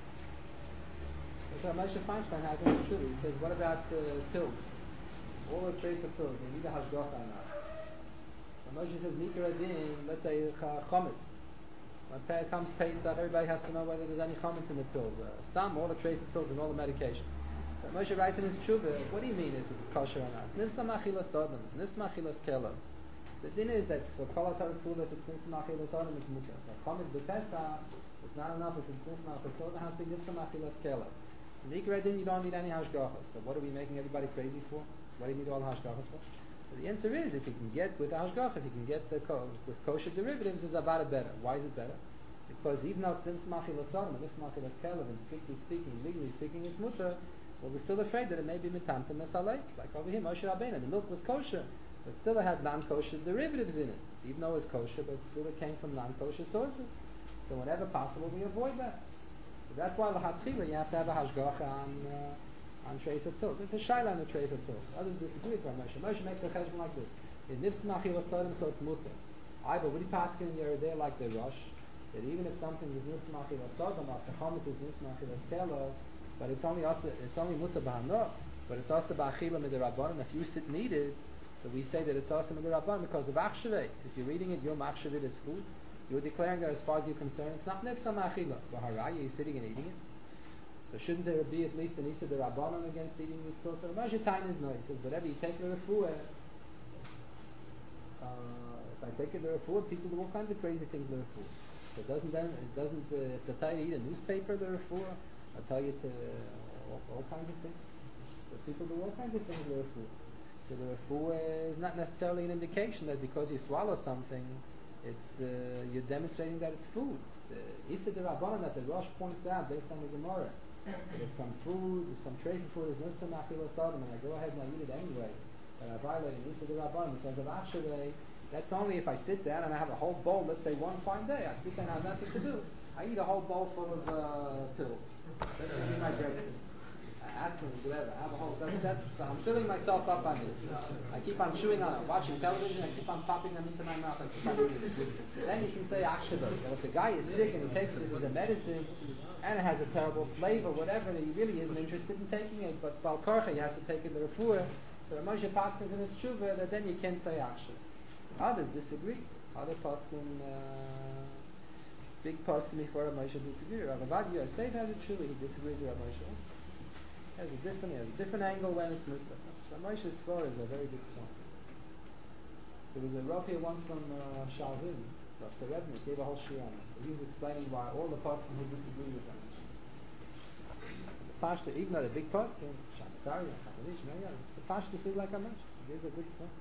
So Moshe Feinstein has in the Tshuva. He says, what about uh, pills? All the traits of pills. They need a hashgacha or not. So Moshe says, mikra din. Let's say uh, chometz. When it comes Pesach, everybody has to know whether there's any chametz in the pills. Uh, stam, all the trace of pills and all the medication. So Moshe writes in his tshuva, what do you mean if it's kosher or not? Nifsam achilas adam, nifsam achilas kelav. The din is that for kol atar kula, if it's nifsam achilas adam, it's mutar. For chametz b'Pesach, it's not enough. If it's nifsam achilas adam, it has to be nifsam achilas kelav. So mikra din, you don't need any hashgachas. So what are we making everybody crazy for? What do you need all the hashgachas for? So the answer is, if you can get with the hashgacha, if you can get the ko- with kosher derivatives, is about better. Why is it better? Because even though it's nifsam achilas adam and nifsam achilas kelav, and strictly speaking, legally speaking, it's mutter, well, we're still afraid that it may be mitamtem misalei. Like over here, Moshe Rabbeinu, the milk was kosher, but still it had non-kosher derivatives in it. Even though it was kosher, but still it came from non-kosher sources. So whenever possible, we avoid that. So that's why l'hatchila you have to have a hashgacha on uh, on treifah pills. It's a shaila on the treifah pills. Others disagree with Moshe. Moshe makes a cheshbon like this: in nifsam achilas adam, so it's mutter. I but what do you pass in there? There like the rush. That even if something is nifsam achilas adam, or the chametz is nifsam achilas kelav, but it's only also it's only mutter b'hanah, but it's also b'achila midirabbanan. If you sit needed, so we say that it's also midirabbanan because of achshavei. If you're reading it, your machshavit is food. You're declaring that as far as you're concerned, it's not nifsam achila. B'haraya, you're sitting and eating it. So shouldn't there be at least an isa derabbanan against eating these pills? So Rashi Tain is no. He says whatever you take the refuah. Uh, if I take it the refuah, people do all kinds of crazy things the refuah. So it doesn't then it doesn't uh, to tell you to eat a newspaper the refuah. I tell you to uh, all, all kinds of things. So people do all kinds of things with the refuah. So the refuah is not necessarily an indication that because you swallow something, it's uh, you're demonstrating that it's food. The Issa de Rabbanan that the Rosh points out based on the Gemara, that if some food, if some treifa food is nifsam achilas adam, and I go ahead and I eat it anyway, but I violate an Issa de Rabbanan because of Achshavei, that's only if I sit down and I have a whole bowl, let's say one fine day, I sit down and I have nothing to do. I eat a whole bowl full of uh, pills. That's going to be my breakfast. Aspirin, whatever. I have a whole. That's, that's, I'm filling myself up on this. I keep on chewing on it, watching television. I keep on popping them into my mouth. I keep on eating it. Then you can say actually, but if the guy is sick and he takes this as a medicine and it has a terrible flavor, whatever, that he really isn't interested in taking it. But balkorcha, he has to take it the refuah. So Moshe Paskin in his tshuva that then you can't say actually. Others disagree. Other Paskin. Uh, Big Paskin before Rav Moshe disagree. Rav Avad Yosef has a tshuva. He disagrees with Rav Moshe also. Has a different, has a different angle when it's mutter. Rav Moshe's svar is a very good svar. There was a Rav here once from uh, Shalvin, Rav Serednik, gave a whole shir on this. So he was explaining why all the Paskin who disagree with Rav Moshe. The Pashta, even though the big Paskin, Shabbosari, Chazanish, many others, the Pashta says like Rav Moshe. He gives a good svar.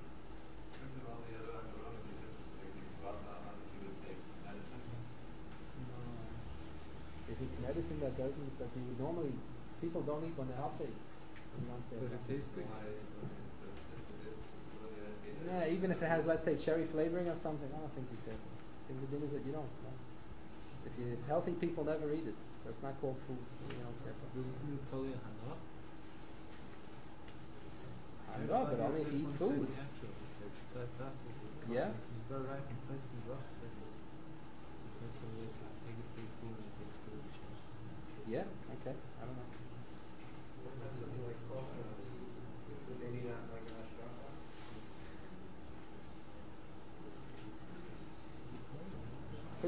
If it's medicine that doesn't, that you would normally, people don't eat when they're healthy. But it tastes good. Yeah, even if it has, let's say, cherry flavoring or something, I don't think you said that. I think the thing is that you don't. No. If you, if healthy people never eat it, so it's not called food, so you don't say that. I know, but only if you eat food. Yeah? This is very ripe and tastes and rough. So it's always take it for food and it tastes good. Yeah, okay, I don't know. What about something like coffee? Would they need a, like a hashgacha?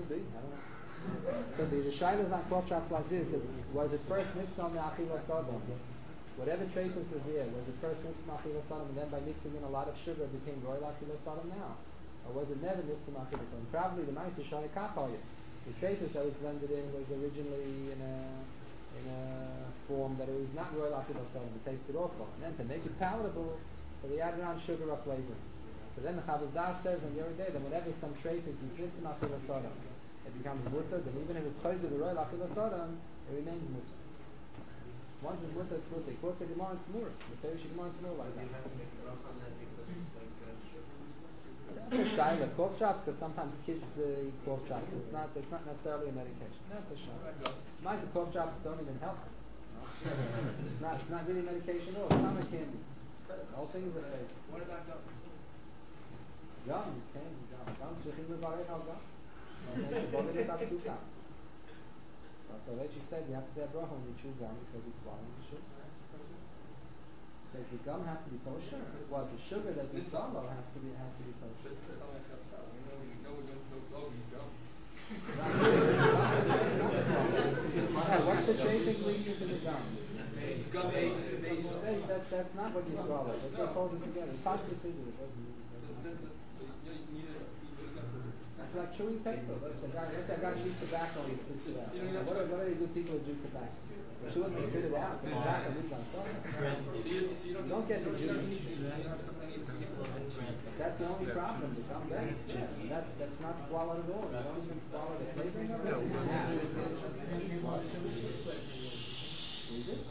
Could be. I don't know. Could be. The Shaila is on pork chops like this. It was it first mixed on the Achila Sodom. Whatever treifus was there, was it first mixed on Achila Sodom and then by mixing in a lot of sugar it became royal Achila Sodom now? Or was it never mixed on Achila Sodom? Probably the mice is Shai Kachoye. The treifus that was blended in was originally in a in a form that it was not royal Achila Sodom. It tasted awful. And then to make it palatable, so they added on sugar or flavoring. So then the Chavos Das says on the other day that whenever some treifus is mixed on Achila Sodom, it becomes mutter, then even if it's chayzer the royal Achila Sodom, it remains mutter. Once it's mutter, it's mutter. Quotes the Gemara and Tamur. The Perish Gemara and Tamur like that. You have to make a rough on that because it's like uh, sugar. That's a shaila. Pork chops, because sometimes kids uh, eat pork chops. It's not. It's not necessarily a medication. That's a shaila. Nice pork chops don't even help. No? it's not. It's not really medication at all. It's not like candy. All things are fake. What about gum? Gum, candy, gum. Gum. Shechim levarech al gum. Shebolit at sukkah. So Rachel said you have to say a bracha when you chew gum because you're swallowing the sugar. Does the gum have to be kosher? Well, the sugar that you swallow has to be has to be kosher. Yeah, what's the chief ingredient in the gum? Base. That's that's not what you swallow. That's what holds it together. Pasta is it. It's like chewing paper. Look, the guy, let that guy chew tobacco and he spits it out. Now, what, are, what do they do people who chew tobacco? They chew it and they spit it out. The tobacco leaves on top. You don't get the juice. That's the only problem. The gum base. That, that's not swallowed at all. You don't even swallow the flavoring of it. Is it?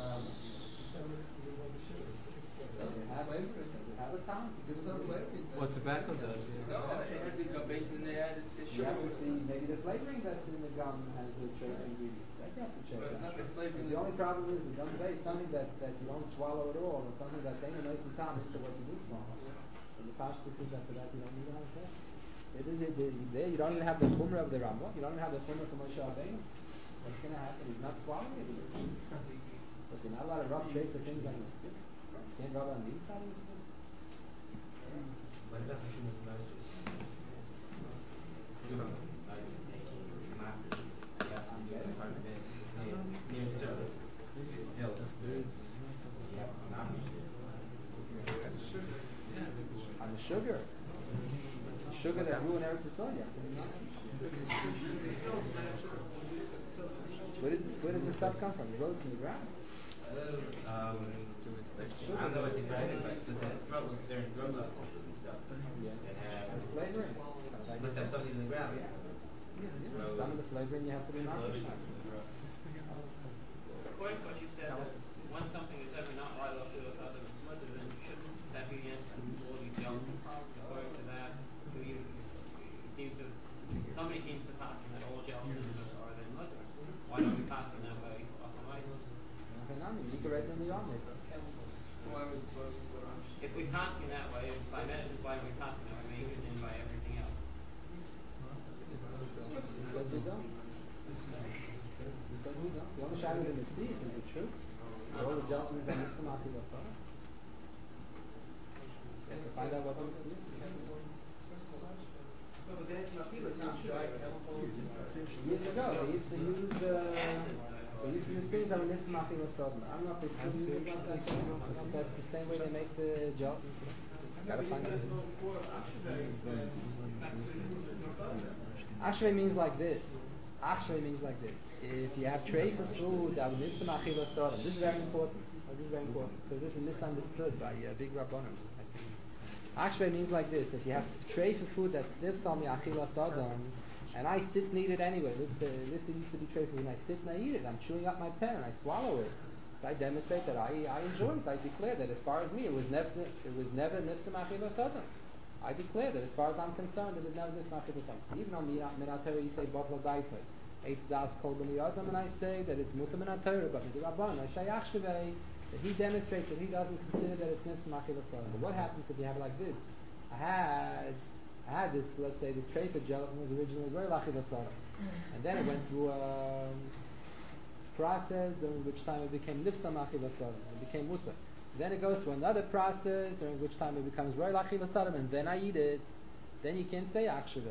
Does it have a, does it have a tongue? What tobacco does, yeah. No, it has a gum base and they added the You have sugar. to see maybe the flavoring that's in the gum has a trace ingredient. That you have to check But out. not the flavoring. The only problem is the gum base, something that, that you don't swallow at all, and something that's ain't a nice and time into what you do swallow. And the pashtus is that for that you don't need a hard test. It is it, it, there you don't even have the chumrah of the Rambam. You don't even have the chumrah from Moshe Rabbeinu. What's going to happen? He's not swallowing it. But you're not allowed to rub trace of things on your skin. You can't rub on the inside of the skin. What about the human versus On the sugar. The sugar that grew in Eretz Yisrael, yeah. Where does this, where does this stuff come from? It grows from the ground. Um, I don't know what they're driving, but there's drug, they're in drug levels and stuff. Yeah. That have, It's flavoring. must have something in the ground. So, Some of the flavoring you have to be makish. According to what you said, that once something is ever not right off the other it's mutter, then shouldn't that be against all these young? According to that, you, you, you seem to somebody seems to pass on that all gelatin are then mutter. Why don't we pass on that way? You can write in the Yom. If we pass in that way, by medicine, why don't we pass in that way? Maybe then by everything else. Because we don't. Because we don't. The only shadow is in the sea, is it true? So all the gelatin is on the Samaki Vasara. You have to find out what the sea is. Years ago, they used to use uh, they used to use things that were nifsamachi l'sodom. I don't know if they still use it like that. Isn't that the same way they make the gelatin? Gotta find out. Ashray means like this. Ashray means like this. If you have tray for food that was nifsamachi l'sodom, this is very important. Oh, this is very important because this is misunderstood by uh, big rabbanim. Ashray means like this: if you have tray for food that's nifsam yachila sodom, and I sit and eat it anyway. This, uh, this used to be tray for food, and I sit and I eat it. I'm chewing up my pen and I swallow it. So I demonstrate that I, I enjoy it. I declare that as far as me, it was never it was never nifsam yachila sodom. I declare that as far as I'm concerned, it was never nifsam yachila sodom. Even on minatera, you say botla daita, eight das kol b'ni adam, and I say that it's mutar minatera, but midirabban, I say achshavei. That he demonstrates that he doesn't consider that it's nifsam yachila sodom. But what happens if you have it like this? I had I had this, let's say, this tray for gelatin was originally very yachila sodom, and then it went through a process during which time it became nifsam yachila sodom. It became mutar. Then it goes through another process during which time it becomes very yachila sodom, and then I eat it. Then you can't say achshavei.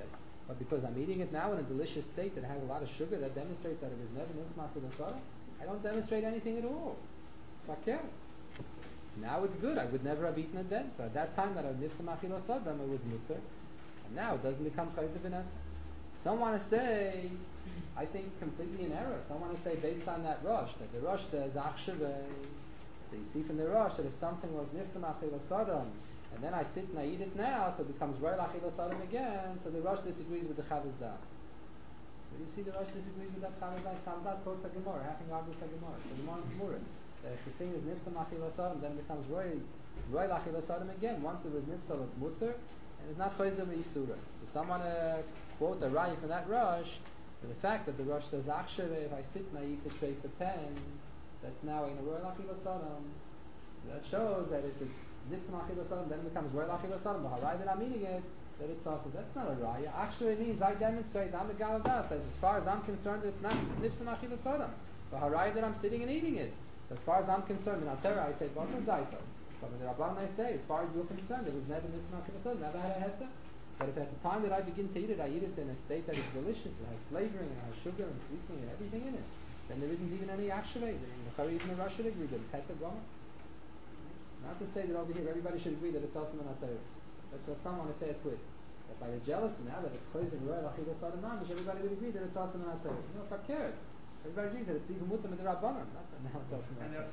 But because I'm eating it now in a delicious state that has a lot of sugar, that demonstrates that it was never nifsam achilas adam. I don't demonstrate anything at all. Fakir. Now it's good. I would never have eaten it then. So at that time that I nifsam achilas adam, it was mutter. And now it doesn't become chayzer b'nesa. Some want to say, I think completely in error. Some want to say based on that Rosh, that the Rosh says achshavei. So you see from the Rosh that if something was nifsam achilas adam, and then I sit and I eat it now, so it becomes royal achilas adam again. So the Rosh disagrees with the Chavos Das. But you see, the Rosh disagrees with that Chavos Das. Chavos Das quotes a Gemara. How can you argue with a Gemara? So the Gemara is Gemara. That if the thing is nifsam achilas adam, then it becomes royal royal achilas adam again. Once it was nifsam, it's mutter, and it's not chayzer v'isura. So someone uh, quote a raya from that Rosh, and the fact that the Rosh says achshavei, if I sit and I eat the tray for pen, that's now in a royal achilas adam. So that shows that if it's nifsam achilas adam, then it becomes royal achilas adam. The haraya that I'm eating it, that it's also, that's not a raya. Actually, it means I demonstrate, I'm a galadas, that as far as I'm concerned, it's not nifsam achilas adam. The haraya that I'm sitting and eating it. So as far as I'm concerned, in Altera I say, but no daito. But in the Rabban I say, as far as you're concerned, it was never nifsam achilas adam, never had a heta. But if at the time that I begin to eat it, I eat it in a state that is delicious, it has flavoring, it has sugar and sweetening and everything in it, then there isn't even any actually. The Chari even the Rosh should agree that it's heta goma. Not to say that over here everybody should agree that it's also an Altera. That's what some want to say a twist. That by the gelatin, now that it's chayzer royal achilas adam mamish, everybody would agree that it's also an Altera. You know, if I cared, everybody agrees that it's even mutter with the Rabbanan. Not that now it's also an Altera.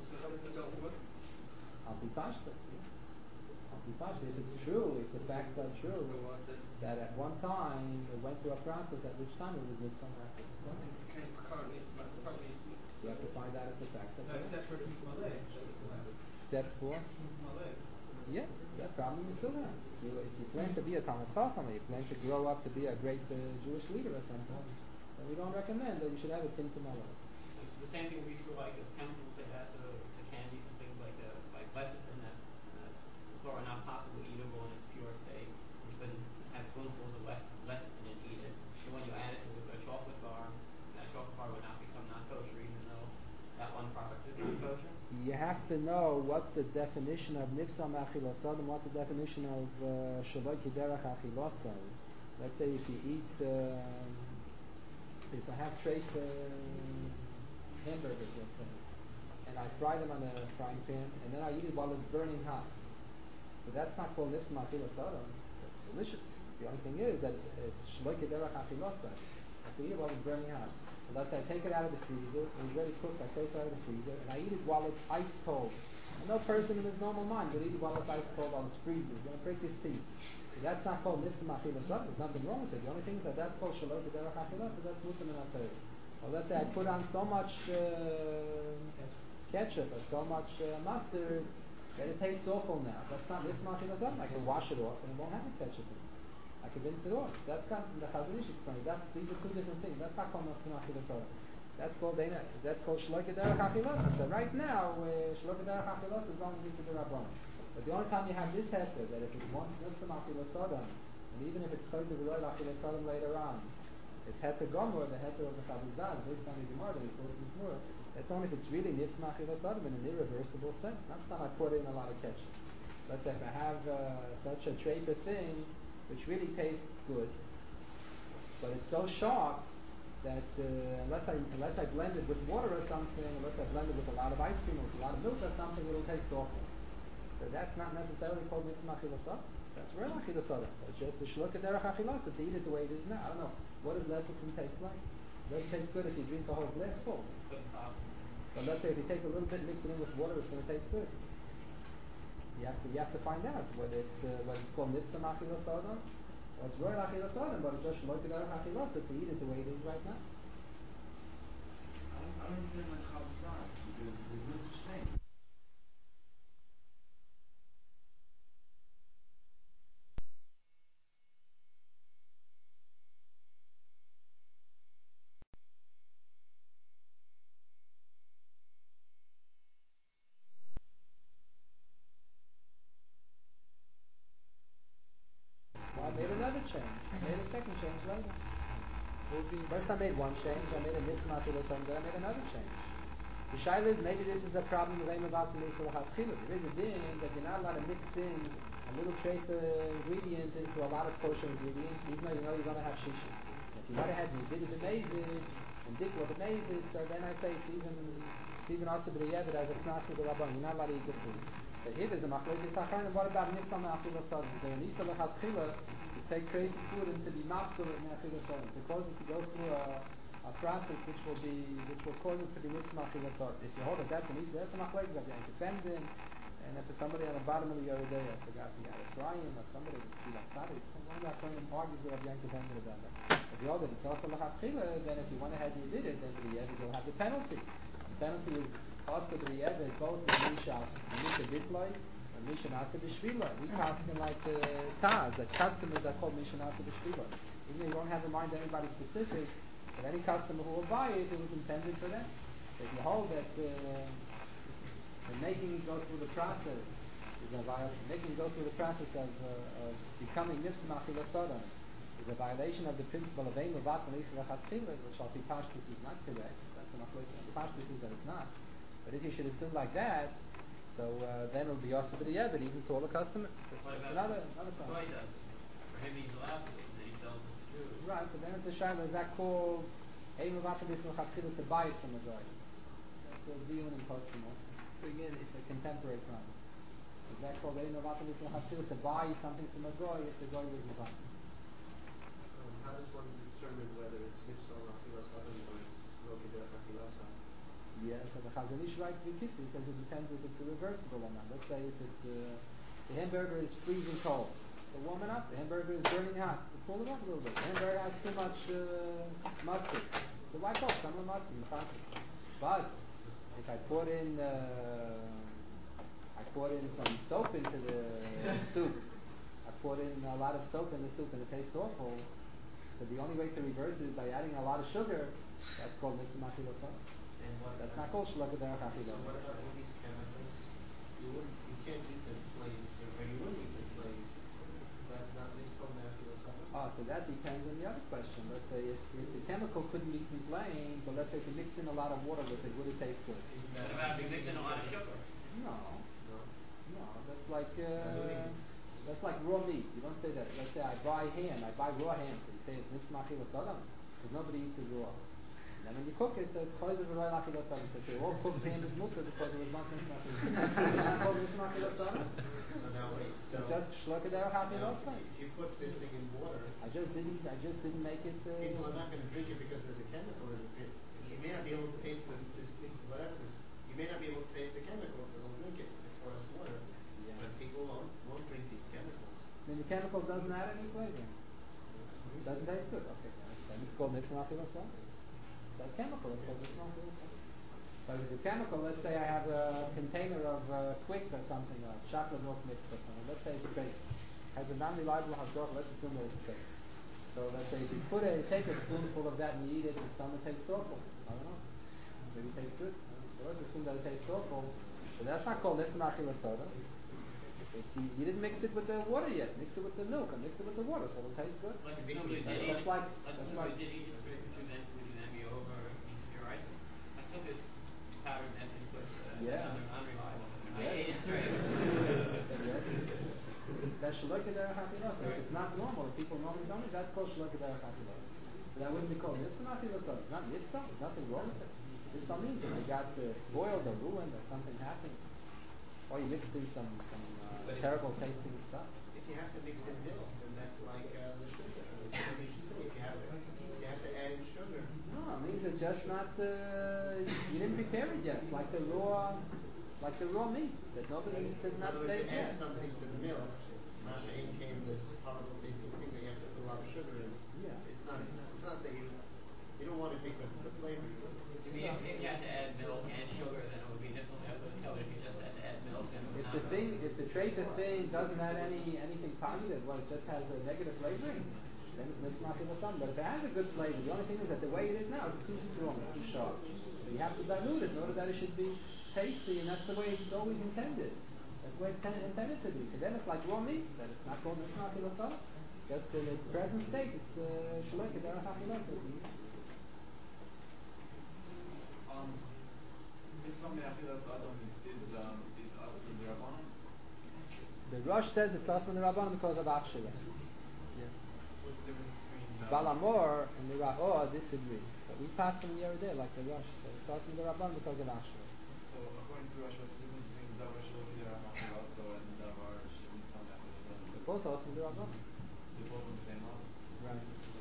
I'll be pashtas, yeah. I'll be pashtas. If it's true, if the facts are true, that at one time it went through a process at which time it was with some active. You have to find out if the facts are true. Except for Malay. Except for? Yeah, that problem is still there. If you, if you plan to be a Talmid Chacham, you plan to grow up to be a great uh, Jewish leader at some point, then we don't recommend that you should have a tin to Malay. It's the same thing we do like uh, chemicals they add to, to candies and things like uh, like lecithin. That's that's or not possibly eatable in its pure state. You couldn't have spoonfuls of le- lecithin and eat it. So when you add it to a chocolate bar, that chocolate bar would not become not kosher, even though that one product is not kosher. You have to know what's the definition of nifsam achilas adam, what's the definition of shaloi kiderach achilas. Let's say if you eat, uh, if I have trait uh, hamburgers, let's say, and I fry them on a frying pan, and then I eat it while it's burning hot. So that's not called nifsam achilas adam. That's delicious. The only thing is that it's shaloi kiderach achilas. I have to eat it while it's burning hot. Let's say I take it out of the freezer, it's ready cooked, I take it out of the freezer, and I eat it while it's ice cold. And no person in his normal mind would eat it while it's ice cold, while it's freezing. It's going to break his teeth. So that's not called nifsam achilas adam. There's nothing wrong with it. The only thing is that that's called shaloi kiderach achilas, so that's mutar min ha'Torah. Or let's say I put on so much uh, ketchup or so much uh, mustard that it tastes awful now. That's not nifsam achilas adam. I can wash it off and it won't have the ketchup in it. I can rinse it off. That's not the Chazon Ish explained. That's these are two different things. That's not called nifsam achilas adam. That's called that's called shaloi kiderach achilas. So right now, uh, shaloi kiderach achilas is only this Rabbanan. But the only time you have this heter, that if it's once nifsam achilas adam, and even if it's chayzer royal achilas adam later on, it's heter gomor, the heter of the Chavos Das, based on the Gemara that he quotes in Gemara. That's only if it's really nifsam achilas adam in an irreversible sense. Not time I pour in a lot of ketchup. Let's say if I have uh, such a trefer thing, which really tastes good, but it's so sharp that uh, unless I unless I blend it with water or something, unless I blend it with a lot of ice cream or with a lot of milk or something, it'll taste awful. So that's not necessarily called nifsam achilas adam. That's real achilas adam. It's just the shaloi kiderach achilas to eat it the way it is now. I don't know. What does lecithin taste like? It doesn't taste good if you drink a whole glass full. But let's say if you take a little bit, mix it in with water, it's going to taste good. You have to you have to find out whether it's uh, whether it's called nifsam achilas adam or it's royal achilas adam, but it's just shaloi kiderach achilas to eat it the way it is right now. I don't, I don't understand my Chavos Das because there's no such thing. Well, I made another change. I made a second change later. First I made one change, I made a nifsam achilas adam, then I made another change. The shaila is maybe this is a problem of Eimah Batim Yisrael HaTchila. There is a din that you're not allowed to mix in a a little trait uh, ingredient into a lot of kosher ingredients, even though you know you're going to have shishi. If you went ahead and you did it amazing, and dikla amazing, so then I say it's even it's even also b'diavad as a knas with the rabban. You're not allowed to eat the food. So here there's a machlokes achronim. And what about nifsal me'achila sodom? The nifsal lechatchila to take created food and to be mafsul with me'achila sodom, to cause it to go through a, a process which will be which will cause it to be nifsal me'achila sodom. If you hold it, that's a nifsal. That's a machlokes of the defending. And if somebody on the bottom of the Yeridei, I forgot the Ephraim or somebody would see that Tzaddik, one of the Ephraim argues with Rabbi Yankov Ender about that. If you hold it, it's also L'Chatchila, then if you went ahead and you did it, then the Yevid will have the penalty. The penalty is also the Yevid, both the Mishas, the Misha Diploi, and Misha Nasa B'Shvila. We casting like the Taz, that customers are called Misha Nasa B'Shvila. Even though you don't have in mind anybody specific, but any customer who will buy it, it was intended for them. If you hold that uh, and making it go through the process is a violation. Making it go through the process of, uh, of becoming nifs ma'achila sodom is a violation of the principle of ein levat l'isur lechatchila, which al pi pashtus is not correct. That's the machlokes. The pashtus is that it's not. But if you should assume like that, so uh, then it'll be also b'diavad even to all the customers. That's another another problem. Goy does it. For him, he's allowed to, and then he sells it to Jews. Right. So then it's a shaila. Is that called ein levat l'isur lechatchila to buy it from a guy? That's a diun in customers. Again, it's a contemporary problem. Is that called Ein Novatim Yisrael Hasil to buy something from a goy if the goy was Novatim? Um, how does one determine whether it's nifsal achilas adam or it's lo kederach achilasa? Yeah, so the Chazon Ish writes B'kitzi, he says it depends if it's a reversible or not. Let's say if it's uh, the hamburger is freezing cold, so warm it up. The hamburger is burning hot, so cool it off a little bit. The hamburger has too much uh, mustard, so wipe off some of the mustard. But if I put in, uh, I put in some soap into the soup. I put in a lot of soap in the soup and it tastes awful. So the only way to reverse it is by adding a lot of sugar. That's called nifsal me'achila sodom. That's not called shelo kederach achila. So what about all these chemicals? You wouldn't, you can't eat the flame, or you wouldn't eat the flame. That's not nifsal me'achila sodom. Oh, so that depends on the other question. Let's say if, if the chemical couldn't be inflamed, but let's say if you mix in a lot of water with it, would it taste good? What about if you mix in a lot of sugar? No. No. No, that's like uh, that's like raw meat. You don't say that. Let's say I buy ham, I buy raw ham. So you say it's nifsal me'achila sodom because nobody eats it raw. And then when you cook it, so it's choizer v'roy l'achila sodom. So say all cooked ham is mutter because it was not nifsal me'achila sodom. It's not called nifsal me'achila sodom. So now wait, so It's just shelo kederach achila now, sodom. if you put this thing in water, I just didn't. I just didn't make it. Uh, people are not going to drink it because there's a chemical in it. You may not be able to taste the, this thing, whatever this. You may not be able to taste the chemicals, so they'll drink it as far as water. Yeah. But people won't won't drink these chemicals. I mean, the chemical doesn't add any flavor. It doesn't taste good. Okay, then it's called nifsal me'achila sodom. That chemical is called nifsal me'achila sodom. But if it's a chemical, let's say I have a container of uh, quick or something, or chocolate milk mix or something. Let's say it's fake. Has a non-reliable hashgacha. Let's assume that it's fake. So let's say if you put a take a spoonful of that and you eat it, your stomach tastes awful. I don't know. Maybe it tastes good. So let's assume that it tastes awful. But that's not called nifsal me'achila sodom. It's, you, you didn't mix it with the water yet. Mix it with the milk or mix it with the water, so it'll taste good. Let's Mix assume it you with did That's eat it. like Let's that's assume like you did eat it straight. Would you then would you then be over purified? I took this powdered essence, but uh, Yeah. that's un- unreliable. I Yeah. ate it straight. Yes. That's shelo kederach achila. So if it's not normal, if people normally don't eat, that's called shelo kederach achila. But that wouldn't be called nifsal me'achila sodom. It's not nifsal. There's nothing wrong with it. Nifsal means that it got uh, spoiled or ruined or something happened. Or you mixed in some some uh, terrible tasting stuff. If you have to mix in milk, then that's like uh, the sugar. I mean, you should say if you have to, if you have to add in sugar. No, it means it's just not. Uh, you didn't prepare it yet. It's like the raw, like the raw meat that nobody eats it In not other words, stage to add yet. something to the milk. Masha Ain came this horrible tasting thing that you have to put a lot of sugar in. Yeah. It's not. It's not that you. You don't want it because of the flavor. If you, if you had to add milk and sugar, then it would be nifsal me'achila sodom. If you just had to add milk, then it would If not. the thing, if the trait of thing doesn't add any anything positive, well, it just has a negative flavoring, then it's nifsal me'achila sodom. But if it has a good flavor, the only thing is that the way it is now, it's too strong, it's too sharp. So you have to dilute it in order that it should be tasty, and that's the way it's always intended. That's the way it's ten- intended to be. So then it's like raw meat, that it's not called nifsal me'achila sodom. Just in its present state, it's uh, shelo kederach achila sodom. Um, nifsal me'achila sodom is is um is asur b'rabbanan. The Rosh says it's Asman the Rabban because of Akshara. Yes. What's the difference between... Um, Balamor and the Ra'or disagree. But we passed them the other day like the Rosh. So it's Asman the Rabban because of Akshara. So according to Rosh, what's the difference between the Davar Shalokidar HaMachil and the Davar Shalim They're both Asman the Rabban. They're both on the same level. Right.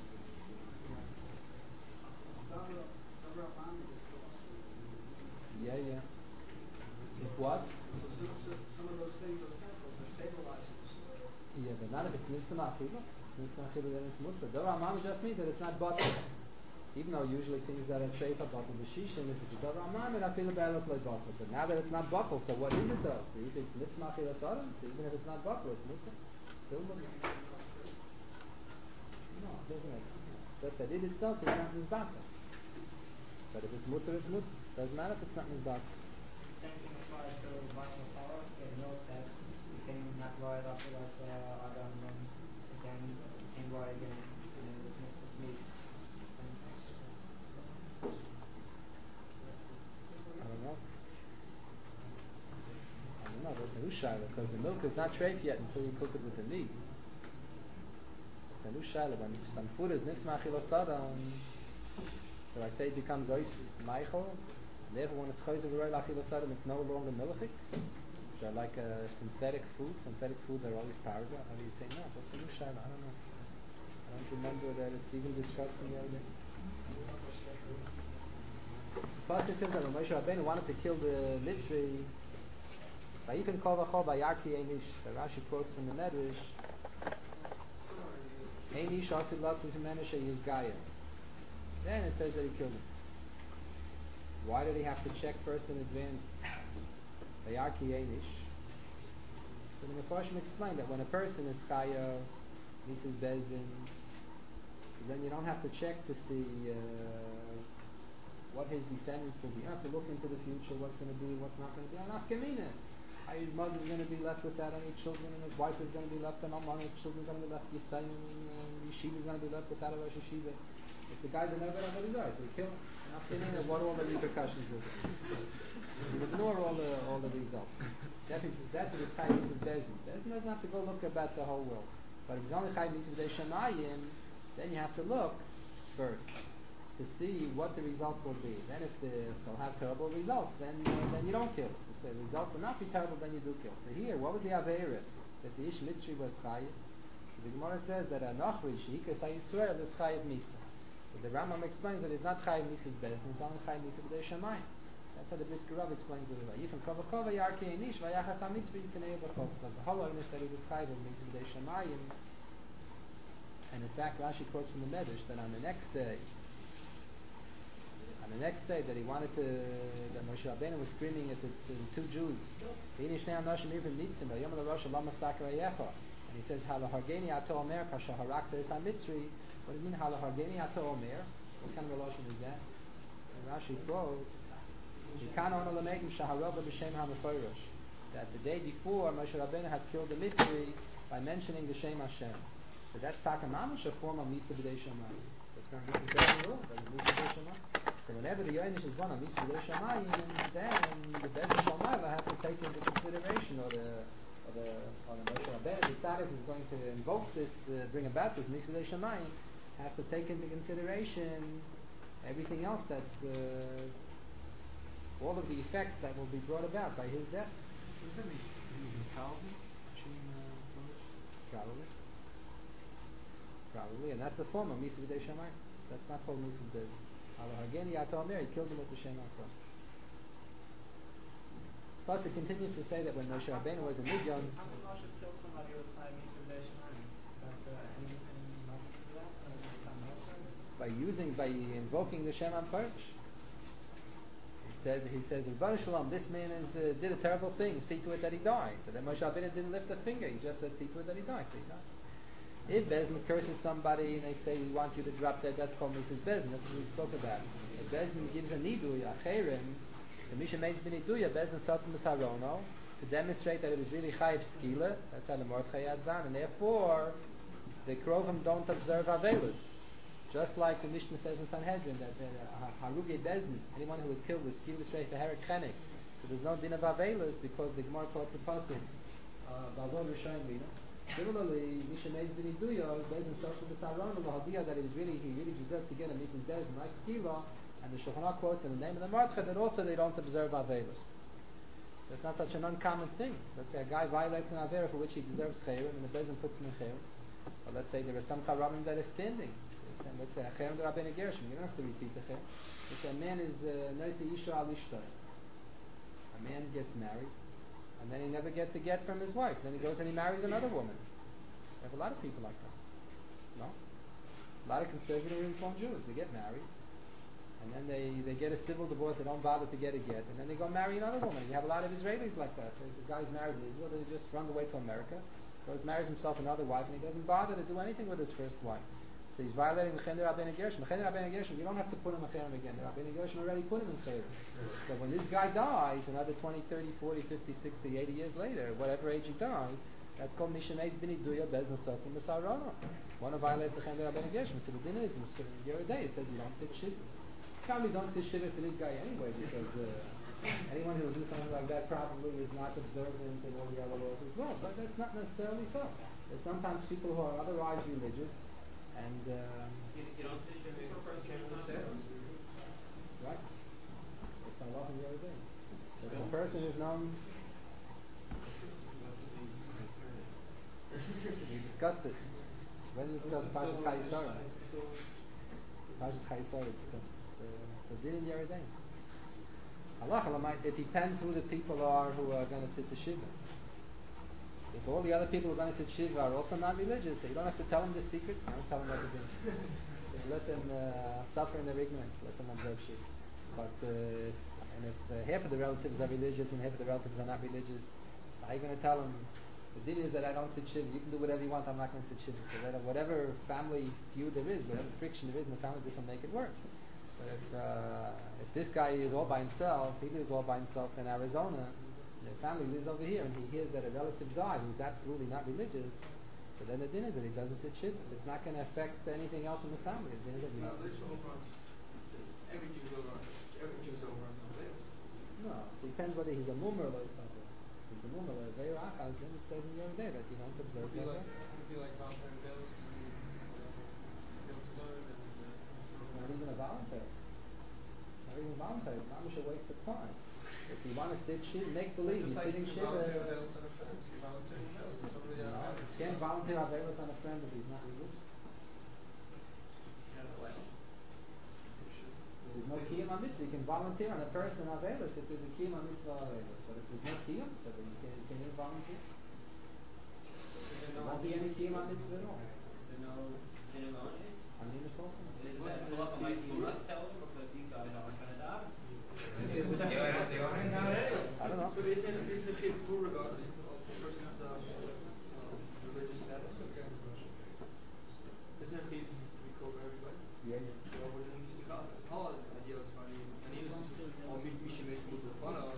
Yeah, yeah. If what? So some, so some of those things, those chemicals, are stabilizers. Or Yeah, but not if it's Nifsa Machila. Nifsa Machila, then it's Mutta. Davar Amami just means that it's not bottled. Even though usually things that are safe are bottled with Shishin, if it's a Davar Amami, I feel better play bottled. But now that it's not bottled, so what is it though? So if it's Nifsa Machila Sodom, so even if it's not bottled, it's Mutta. Still Mutta. No, it doesn't make sense. Just that it itself is not Nizbata. But if it's Mutta, it's Mutta. Doesn't matter if it's not Nizbata. Same thing applies to washing a car, get milk that became not right after like uh, Adam and then became right again and it was mixed with meat. Same thing. I don't know. I don't know, that's a new shaila because the milk is not treif yet until you cook it with the meat. It's a new shaila. When some food is nifs ma'achila sadam, so I say it becomes ois meichel. Therefore, when it's chayzer v'roy l'achila sadam, it's no longer milchik. So like a synthetic food, synthetic foods are always parva. How do you say no? That's a new shaila. I don't know. I don't remember that it's even discussed in the other day. The pasuk says that when Moshe Rabbeinu wanted to kill the Mitzri, Vayikan kol v'chol vayarki einish. So Rashi quotes from the Medrash, einish asid latzim v'menu she'yiz gaya. Then it says that he killed him. Why did he have to check first in advance? Vayarki einish. So the Mefarshim explained that when a person is chaya, Mises Bezdin, so then you don't have to check to see uh, what his descendants will be. You have to look into the future, what's going to be, what's not going to be. Anafkamina. His mother is going to be left without any children, and his wife is going to be left alone. His children are going to be left Yisayim, and Yeshiva is going to be left without a Rosh Yeshiva. If the guy's a never on the desire, so you kill him. Anafkamina, what are all the repercussions will be? You ignore all the all the results. That's that's what it's Chai Mises Bezdin. Bezdin doesn't have to go look about the whole world. But if it's only Chai Mises B'dei Shemayim, then you have to look first to see what the results will be. Then if, the, if they'll have terrible results, then uh, then you don't kill. If the results will not be terrible, then you do kill. So here, what was the Aveira? That the Ish Mitzri was Chayiv. So the Gemara says that a Nachri, Shehikas HaYisrael, is Chayiv Misa. So the Rambam explains that it's not Chayiv Mises Bezdin, it's only Chayiv Mises B'dei Shemayim. That's how the Brisker Rav explains it. Yifan Kova Kova Yarki Einish Vayachas HaMitzri Yitenei B'chov. Because the whole argument that he was Chayiv Mises B'dei Shemayim. And in fact, Rashi quotes from the Medrash that on the next day, on the next day that he wanted to, that Moshe Rabbeinu was screaming at the, to the two Jews, and he says, "Halahargeni ato omer kashaharakta is ha-Mitzri." What does it mean, Halahargeni ato omer? What kind of relation is that? And Rashi quotes, that the day before Moshe Rabbeinu had killed the Mitzri by mentioning the Shem Hashem. So that's Takamamish, a form of Misa B'dei Shamayim. That's not Misa B'dei Shamayim, but it's Misa B'dei Shamayim. So whenever the Yoinish is one on Misa B'dei Shamayim, then the Bezdin Shalmaiva has to take into consideration, or the or the or the Moshe Rabbeinu, the Tzaddik is going to invoke this, uh, bring about this Misa B'dei Shamayim, has to take into consideration everything else that's uh, all of the effects that will be brought about by his death. Does that mean using Calvin? Probably. Probably, and that's a form of Misa B'dei Shamayim. That's not called Misa B'dei. Halahargeni ato omer, he killed him with the Shem HaKol. Plus, it continues to say that when Moshe Rabbeinu was a Midyan, How did Moshe kill somebody who was Chai Mises B'dei Shemayim? That uh, any any Moshe do that? Or did it become Moshe? by using, by invoking the Shem HaParish. He said, he says, Rebbeinu Shalom, this man is, uh, did a terrible thing, see to it that he dies. So then Moshe Rabbeinu didn't lift a finger, he just said, see to it that he dies, so he died. If Bezdin curses somebody and they say, we want you to drop dead, that's called Missus Bezdin, that's what we spoke about. If Bezdin gives a niduy, a cherim, the Misha Meis bin niduya, Bezdin Satum Sarono, to demonstrate that it was really chayiv skila, that's how the Mordechai Yadzan, and therefore, the Krovim don't observe Avelus. Just like the Mishnah says in Sanhedrin, that uh, Haruge Bezdin, anyone who was killed was skila straight for Herek Chenek. So there's no din of Avelus because the Gemara quotes the pasuk Balvon Rishayim Rina. Similarly, Misha Meis Bini Duya, based on Shoshu B'Saron, the idea that it is really, he really deserves to get a Mises Bez, like Skila, and the Shulchan Aruch quotes in the name of the Martcha that also they don't observe Avelos. That's not such an uncommon thing. Let's say a guy violates an Avera for which he deserves Chayrim, and the Bezin puts him in Chayrim. But let's say there are some Charamim that are standing. Let's say a Chayrim de Rabbeinu Gershom, you don't have to repeat the Chayrim. Let's say a man is Noisei Isha Al Ishtai. A man gets married, and then he never gets a get from his wife. Then he goes and he marries another woman. We have a lot of people like that. No? A lot of conservative Reform Jews, they get married, and then they, they get a civil divorce, they don't bother to get a get, and then they go marry another woman. You have a lot of Israelis like that. There's a guy's married in Israel, then he just runs away to America, goes, marries himself another wife, and he doesn't bother to do anything with his first wife. So he's violating the Chender Rabbeinu Gershom. The Chender Rabbeinu Gershom, you don't have to put him in Chayrim again. The Rabbeinu Gershom already put him in Chayrim. So when this guy dies, another twenty, thirty, forty, fifty, sixty, eighty years later, whatever age he dies, that's called Mishameis Bini Duya Bezna Sokum B'Sarana. One who violates the Chender Rabbeinu Gershom. So the din is, in your day, it says you don't sit shiva. Probably don't sit shiva for this guy anyway, because uh, anyone who will do something like that probably is not observant in all the other laws as well. But that's not necessarily so. There's sometimes people who are otherwise religious, and um, You, you don't sit shiva for a person who's not. right? It's not often the other day. If a person is known, we discussed it. When we discussed Parshas Chayesara, Parshas Chayesara discussed it. It's a din in Yeredein. Allah, it depends who the people are who are going to sit the shiva. If all the other people who are going to sit shiva are also not religious, so you don't have to tell them the secret. You don't tell them what to do. Let them uh, suffer in their ignorance. Let them observe shiva. But uh, and if uh, half of the relatives are religious and half of the relatives are not religious, how are you going to tell them? The din is that I don't sit shiva. You can do whatever you want. I'm not going to sit shiva. So that whatever family feud there is, whatever friction there is in the family, this will make it worse. But if uh, if this guy is all by himself, he lives all by himself in Arizona, and the family lives over here, and he hears that a relative died who's absolutely not religious, so then the din is that he doesn't sit shiva. It's not going to affect anything else in the family. The din is that you don't sit shiva. Every Jew's over. Every Jew's over on something. No, it depends whether he's a mummer or something. If he's a mummer or a very achal, then it says in the other day that you don't observe Would be that. like, would it be like voluntary bills and then you go to learn and It's not even a voluntary. It's not even voluntary. It's not much a waste of time. If you want to sit shiva, make believe you're sitting shiva. volunteer bills on a friend. You volunteer bills and somebody No, else. you can't volunteer avelos on a friend if he's not religious. There's no kiyum on mitzvah. You can volunteer on a person avelos if there's a kiyum on mitzvah avelos. But if there's no kiyum, so then you can't, you can't even volunteer. There won't be any kiyum on mitzvah at all. Is there no din on it? I mean, it's also. Is that halacha like you must tell them because these guys aren't going to die? They would they would they would hang out anyway. I don't know. So isn't it isn't it kid full regardless of the person's uh, uh, religious status? Isn't it kid to be cool for everybody? Yeah, yeah. So we're doing this because all ideas are and even all we we should make the fun of.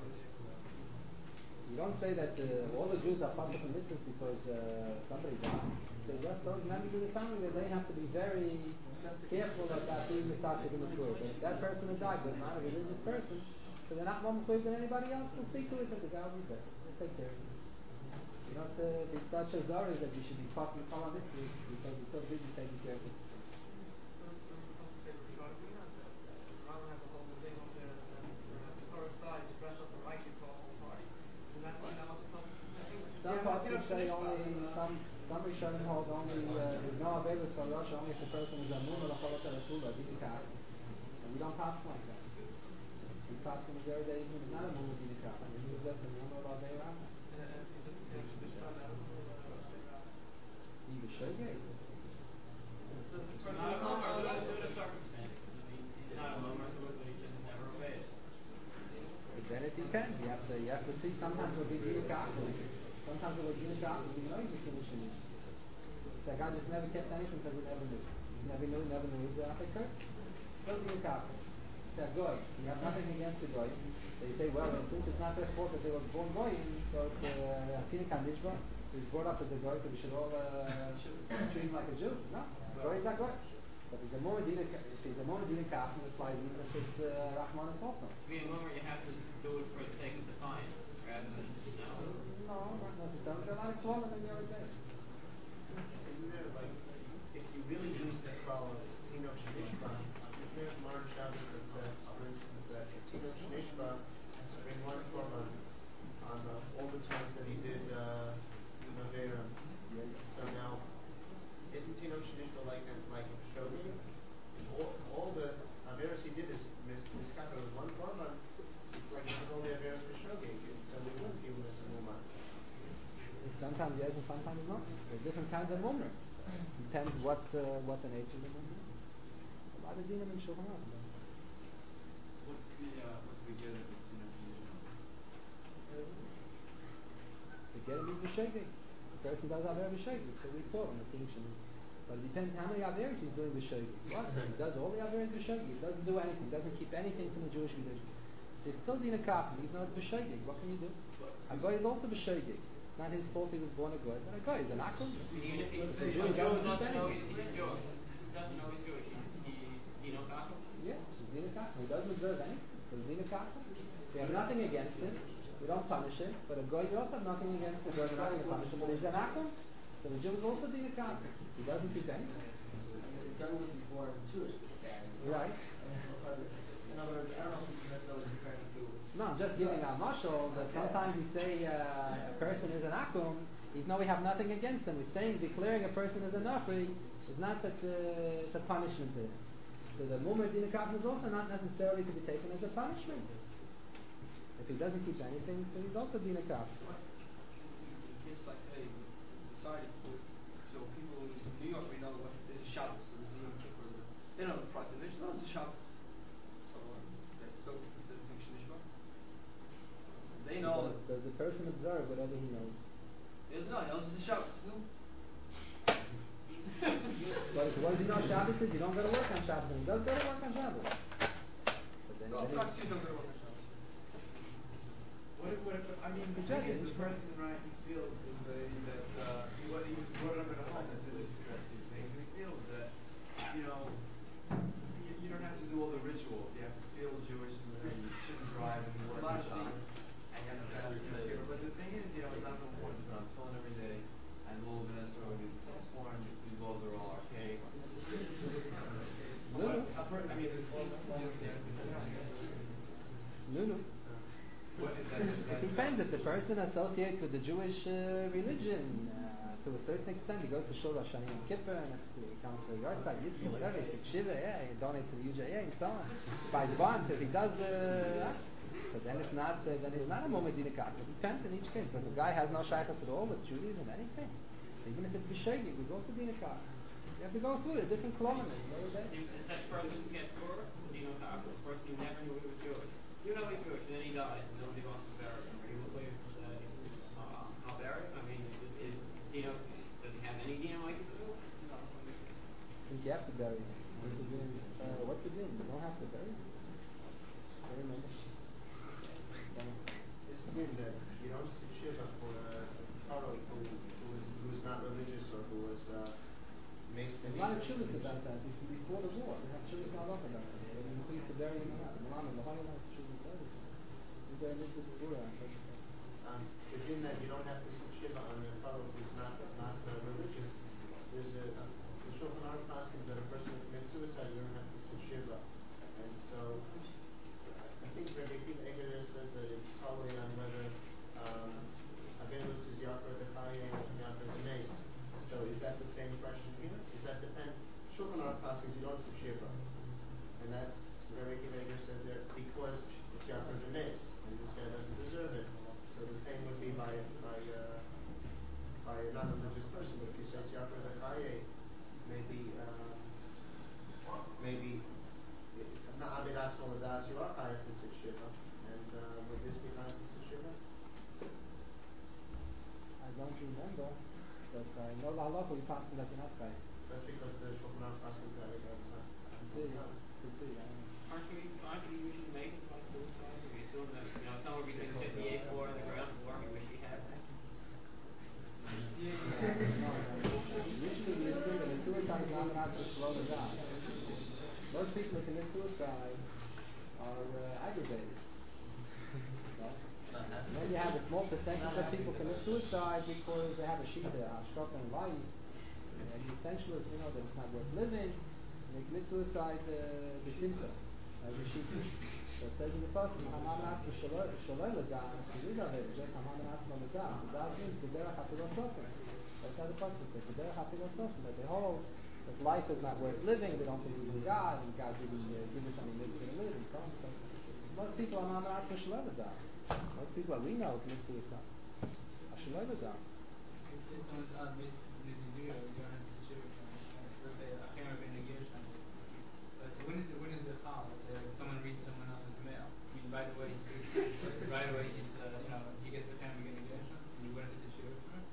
You don't say that uh, all the Jews are part of the mitzvahs because uh, somebody died. They just those members of the family that they have to be very careful about being misasik in the poor. But if that person who died was not a religious person, so they're not more mechuyev than anybody else. We'll see to it that the guy will be there. We'll take care of him. You don't have to be such a zari that you should be taught in Kala mitzvahs because you're so busy taking care of it. Some parties say only, some some Rishonim hold only, uh, there's no avelos for Rosh, only if the person is a mum or a cholot or a tzula, dinikach. And we don't pass like that. We pass from the very day even if it's not a mum or dinikach. I mean, it's just a mum or a ve'erachas. Even shogeg. It's not a mummer, but due to circumstances. I mean, he's not a mummer to it, but he just never obeys. But then it depends. You have to, you have to see sometimes it'll be dinikach. Sometimes it'll be dinikach, it'll be noisy to the The guy just never kept anything because he never knew. He never knew, never knew. He's a curse. Still dinikach. It's a goy. You have nothing against the goy. They say, well, since it's not their fault that they were born goyim, so it's a tinikach nishba. He was brought up as a goy, so we should all uh, treat him like a Jew. No, goy is a goy. But if he's a more dinikach, if he's a more dinikach, it applies even if it's uh, Rahmanis also. To be a mummer, you have to do it for the sake of defiance, rather bad, then no. No, not necessarily. There are a lot of klala in your day. Isn't there like, if you really use the klal of Tino Shnishba, isn't there a Gemara in Shabbos that says, for instance, that if Tino Shnishba has to bring one korban on the, all the times that he did uh, Avera, so now, isn't Tino Shnishba like a, like a shogi? All, all the Averas he did is mis miskata with one korban, so it's like he did only Averas for shogi, so we wouldn't feel this in Uman. Sometimes yes and sometimes not. There are different kinds of mumras. Depends what uh, what the nature of the mumra is. A lot of dinim in Shulchan Aruch. What's the uh, what's the get of the Tino Shnishba? The get him b'shegeg. The person does aver b'shegeg, so we call him a Tino Shnishba. But it depends how many averes he's doing b'shegeg. What? He does all the averes b'shegeg. He doesn't do anything. He doesn't keep anything from the Jewish religion. So he's still din a kafir, even though it's b'shegeg. What can you do? A guy is also b'shegeg. It's not his fault he was born a goy, but a guy is an akum. Even if he's It's a a Jew, Jew, he doesn't doesn't keep know anything. he's Jewish. He doesn't know he's Jewish. He's, he's Dino Kafir. Yeah, he's din a kafir. He doesn't observe anything. So he's din a kafir. We have nothing against him. We don't punish him. But a guy, we also have nothing against him. We're not going to punish him. But he's an akum. So the Jew is also din a kafir. He doesn't keep anything. The guy wasn't born Jewish, this guy. Right. In other words, I don't know if you necessarily comparing to. No, I'm just giving a mashal that sometimes we say uh, a person is an akum, even though we have nothing against him. We're saying declaring a person as a nafri is not that uh, it's a punishment to him. So the mumar din is also not necessarily to be taken as a punishment. If he doesn't keep anything, so he's also din It's like today, society, so people in New York, we know what is Shabbos, so there's a Yom Kippur. They don't have pride, they just know it's Shabbos. So uh, that's still considered Tino Shnishba. They know. Does the person observe whatever he knows? He doesn't know, he knows it's Shabbos. No? But what does he know Shabbos is? You don't go to work on Shabbos. And he does go to work on Shabbos. So then, No, then not he- you don't go to work on Shabbos. What if, what if, I mean, the Judge thing is, it. the person, right, he feels is a, that, uh, he, wa- he was brought up in a home that's in distress these things, and he feels that, you know, you, you don't have to do all the rituals, you have to feel Jewish and whatever, you shouldn't drive and work on Shabbos, and you have to fast and Kippur. But the thing is, you know, it's not so important to put on tefillin every day, and Lula's and Esrog is foreign, these laws are all archaic. No, no. A per- I mean, it's, No, no. what is that? Is that It depends. If the person associates with the Jewish uh, religion uh, to a certain extent, he goes to Shul Hashani Yom Kippur, and that's, he comes for a yard side, Yisrael, whatever, he says Shiva, yeah, he donates to the U J A, and so on. Buys bonds. If he does the, uh, so then it's not, uh, then it's not a moment dinikak. It depends in each case. But if the guy has no shaykhs at all with Judaism, anything, even if it's b'shegig, he's also dinikak. You have to go through the different kilometers. Does that person get Torah? Dino Kafir, this person who never knew he was Jewish. You know he's Jewish, and then he dies, and nobody wants to bury him. Presumably, it's, uh, uh, I'll bury him. I mean, is, is Dino, does he have any Dino like it too? I think you have to bury him. What the din is, uh, what the din? You don't have to bury him. I remember. This din that you don't see shiva for a Pharaoh who who is who is not religious or who was uh, maced There's a lot of chuvas about that. Before, before the war, we have chuvas not about that. They didn't please to bury him or not. Milan and Lahayim has chuvas everything. Is there a mitzvah segura on such a person? Um, the din that you don't have to sit shiva on a Pharaoh who's not not uh, religious is a uh, the Shulchan Aruch paskins that a person who commits suicide you don't have to sit shiva, and so I think Rabbi Akiva Eger says that it's totally on whether um, Avelus is Yakar Dechaye or Yakar Demes. So is that the same question here? Is that depend? Shulchan Aruch paskins you don't sit shiva, and that's Rabbi Akiva Eger says that because it's Yakar Demes and this guy doesn't deserve it. So the same would be by by uh, by a non-religious person. But if you say it's Yakar Dechaye, maybe um, maybe not Abed Atzmo Ladas, you are chayav to sit shiva, and uh, would this be chayav to sit shiva? I don't remember, but I know the halacha we pass that you're not chayav. That's because the Shulchan Aruch paskins that it does not. Could be, could be, I don't know. Aren't we, aren't we usually making by suicide? We assume that, you know, somewhere between the fifty-eighth floor and the ground floor, we wish we had that. Yeah, no, no. Usually we assume that a suicide is not enough to slow it down. Most people who commit suicide are uh, aggravated. No? And then you have a small percentage of people commit suicide because they have a shita, a shkaf in life, and the essentialists, you know, that it's not worth living, and they commit suicide the simcha, as a shita. So it says in the first, Hamam Atzma Shaloi Ladas, it is Aved, just Hamam Atzma Ladas. The Das means Gederach HaPilosophin. That's how the Pasuk says, Gederach HaPilosophin, that they hold that life is not worth living, they don't believe in God, and God didn't uh, give us any mitzvah to live, and so on. So most people are Hamam Atzma Shaloi Ladas. Most people that we know commit suicide. Shaloi Ladas. It's someone's uh, basically you don't have to share with them. Let's say a camera in a gear something. Let's say when is it when is the chal? Let's say like someone reads someone else's mail. I mean right away right away he's uh, you know, he gets the camera in a gear something. You wouldn't have to share with him.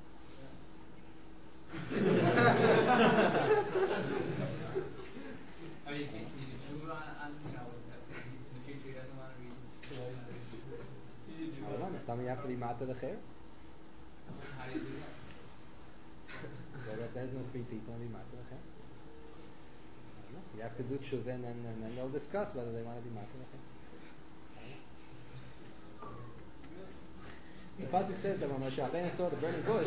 I mean can, can you do tshuva on, on you know, let's say in the future he doesn't want to read you know, I don't understand. You have to be matter the chair. how do you do that? There, there's no three people in the matter the chair. You have to do tshuva and then, and then they'll discuss whether they want to be matter the chair. The pasuk says that when Moshe Rabbeinu saw the burning bush,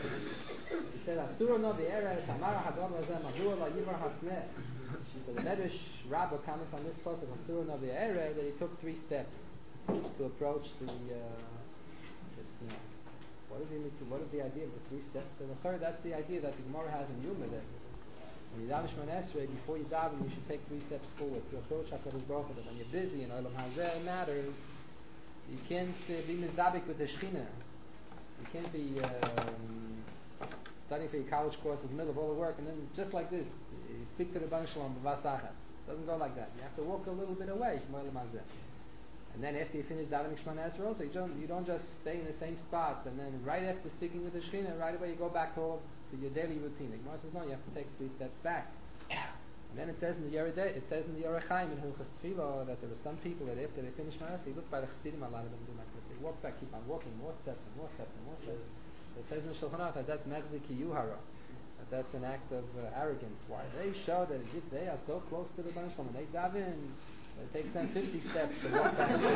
he said, "Asura no v'eretz hamara hagam lazem avur la yivar hasneh." So the Medrash Rabbah comments on this pasuk, "Asura no v'eretz," that he took three steps to approach the uh, the sneh. What is, the, what is the idea of the three steps? So the third, that's the idea that the Gemara has in Yuma, that when you daven Shemon Esrei, before you daven, you should take three steps forward to approach HaKadosh Baruch Hu. That when you're busy and Olam Hazeh matters, you can't uh, be mizdabik with the Shechina. You can't be um, studying for your college course in the middle of all the work, and then just like this, you speak to the Rebbeinu Shalom b'vasachas. It doesn't go like that. You have to walk a little bit away from Olam Hazeh. And then after you finish davening Shemon Esrei, also you don't you don't just stay in the same spot. And then right after speaking with the Shechina, right away you go back to all, to your daily routine. The Gemara says no, you have to take three steps back. And then it says in the Yeridei, it says in the Yoreh Chaim in Hilchos Tefillah that there were some people that after they finish Shemon Esrei, you look by the Chassidim, a lot of them do like this. They walk back, keep on walking, more steps and more steps and more steps. It says in the Shulchan Aruch that that's mechzik yuhara, that that's an act of uh, arrogance. Why? They show that as if they are so close to the Rebbeinu Shalom, when they daven, it takes them fifty steps to walk back to,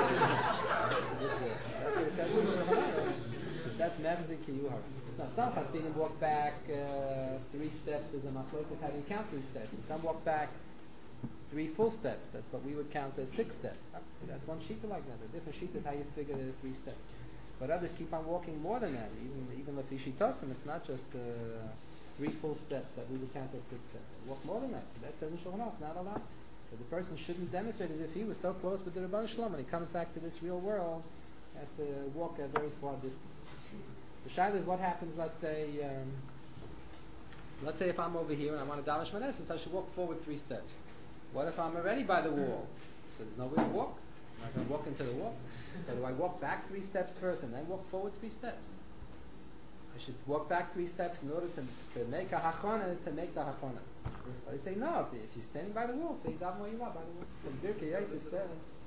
to this way. That's what it says in the Shulchan Aruch. That's mechzik yuhara. Now some Hasidim walk back uh, three steps as a machlokes, how do you count three steps? And some walk back three full steps. That's what we would count as six steps. That's one shita like that. The different shita is how you figure the three steps. But others keep on walking more than that. Even even the Shitosim, it's not just uh, three full steps that we would count as six steps. They walk more than that. So that says in Shulchan Aruch, not allowed. So the person shouldn't demonstrate as if he was so close with the Rebbeinu Shalom, when he comes back to this real world, he has to walk a very far distance. The shaila is what happens. Let's say, um, let's say if I'm over here and I want to daven Shemon Esrei, I should walk forward three steps. What if I'm already by the wall? So there's nowhere to walk. I'm not going to walk into the wall. So do I walk back three steps first and then walk forward three steps? I should walk back three steps in order to, to make a hachana, to make the hachana. But they say no. If, if you're standing by the wall, say daven where you are by the wall. So Birkei Yosef says.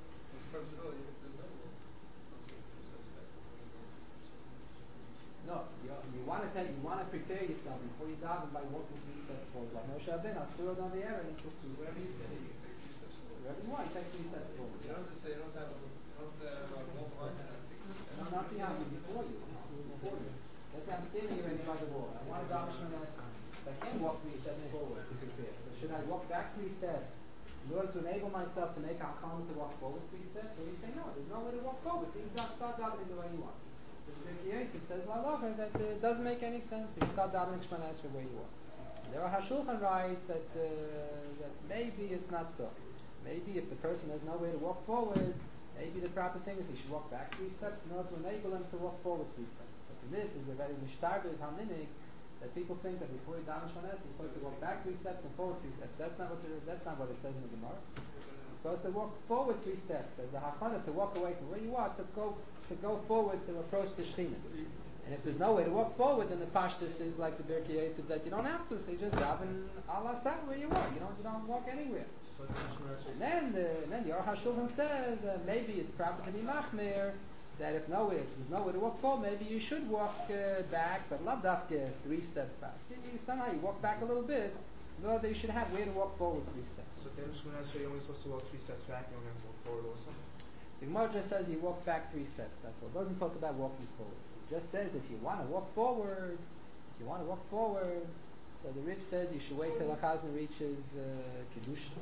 No, you, you want to take, you want to prepare yourself before you daven by walking three steps forward. Like Moshe Rabbeinu, Asura on the air, and he took three steps. Wherever you stay, you can take three steps forward. Wherever you want, you take three steps forward. You don't have to say, you don't have to, you don't have to uh, walk behind you. No, not behind you, before you. Before you. Let's say I'm standing already by the wall. I want to daven Shemon Esrei. So I can't walk three steps forward to prepare. So should I walk back three steps in order to enable myself to make a hachana to walk forward three steps? Or you say no, there's no way to walk forward. So you just start davening the way you want. So Birkei Yosef says la'locha that uh, it doesn't make any sense. You start davening Shemon Esrei where you are. There are HaShulchan writes that uh, that maybe it's not so. Maybe if the person has no way to walk forward, maybe the proper thing is he should walk back three steps in order to enable him to walk forward three steps. So this is a very mishtarbev haminig that people think that before you daven Shemon Esrei, you're supposed to walk back three steps and forward three steps. That's not what the, that's not what it says in the Gemara. You're supposed to walk forward three steps as the hachana to walk away from where you are to go to go forward to approach the Shechina. And if there's no way to walk forward, then the pashtus is like the Birkei Yosef that you don't have to. So you just daven Allah sat where you are. You don't you don't walk anywhere. And then the and then the Aruch HaShulchan says uh, maybe it's proper to be machmir that if no way if there's no way to walk forward, maybe you should walk uh, back, but love dafka three steps back. You, somehow you walk back a little bit. No, you should have way to walk forward three steps. So then Shemon Esrei, you're only supposed to walk three steps back. You don't have to walk forward also. The Gemara just says you walk back three steps. That's all. It doesn't talk about walking forward. It just says if you want to walk forward, if you want to walk forward, so the Rif says you should wait till the Chazan reaches uh, Kedusha.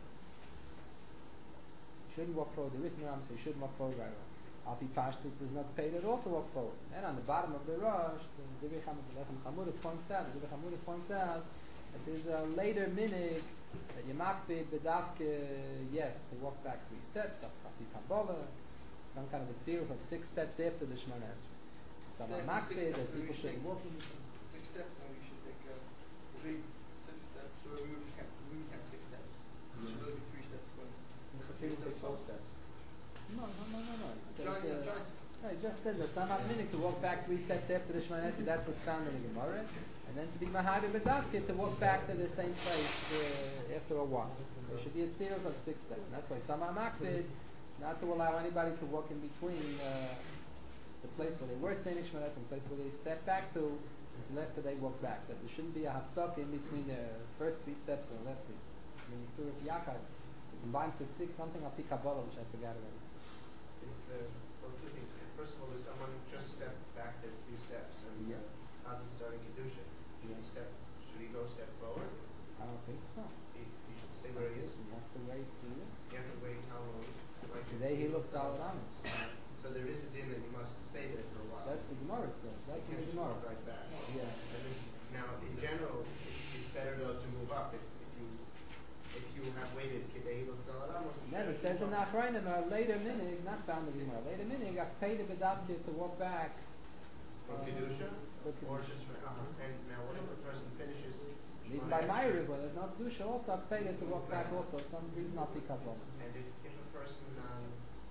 You shouldn't walk forward. The Rif Miram says you shouldn't walk forward right away. Alpi Pashtus does not pay at all to walk forward. Then on the bottom of the Rosh, the Divrei Chamudas points out, the Divrei Chamudas points out that there's a later minig that you makbid bedavke, yes, to walk back three steps, Alpi Kabbalah, some kind of a tziruf of six steps after the Shemona Esrei. Some are makbid that people should walk in. Six steps, and we should take uh, three, six steps. So we would count, we would count six steps. We should only be three steps going. In Chassidus take twelve steps. No, no, no, no, no. It says, John, yeah, uh, John. no, it just says that some have minig to walk back three steps after the Shemona Esrei. That's what's found in the Gemara. And then to be mahadi bedavke to walk back to the same place uh, after a while. There should be a tziruf of six steps. And that's why some are makbid not to allow anybody to walk in between uh, the place where they were staying in Shemona Esrei and the place where they step back to, and after they walk back. That there shouldn't be a hafsak in between the first three steps and the last three steps. I mean, Surah Yaakov combined for six, something of Kabbalah, which I forgot already. Is the, well, two things. First of all, is someone just step back the three steps and Yeah. uh, hasn't started Kedusha. Should he step, should he go a step forward? I don't think so. He, he should stay where he is. You have to wait for you. You have to wait how long? Like Today he looked all around. So there is a din that you must stay there for a while. That's the Gemara says. That's you the can't just Gemara. walk right back. Yeah. And this, now, in general, it's, it's better though to move up if, if you if you have waited Kidei L'Tal Ramos. Then it says in Achrayim, a later minig, not found in the Gemara, later minig, I paid the bedavke to walk back. For uh, Kedusha? for Or Kedusha. just for, uh-huh. And now what if a person finishes Even Shemona by Esrei? Ma'ariv, when there's no Kedusha, also I paid it to walk back also. Some reason I'll pick up on. And if, if a person um,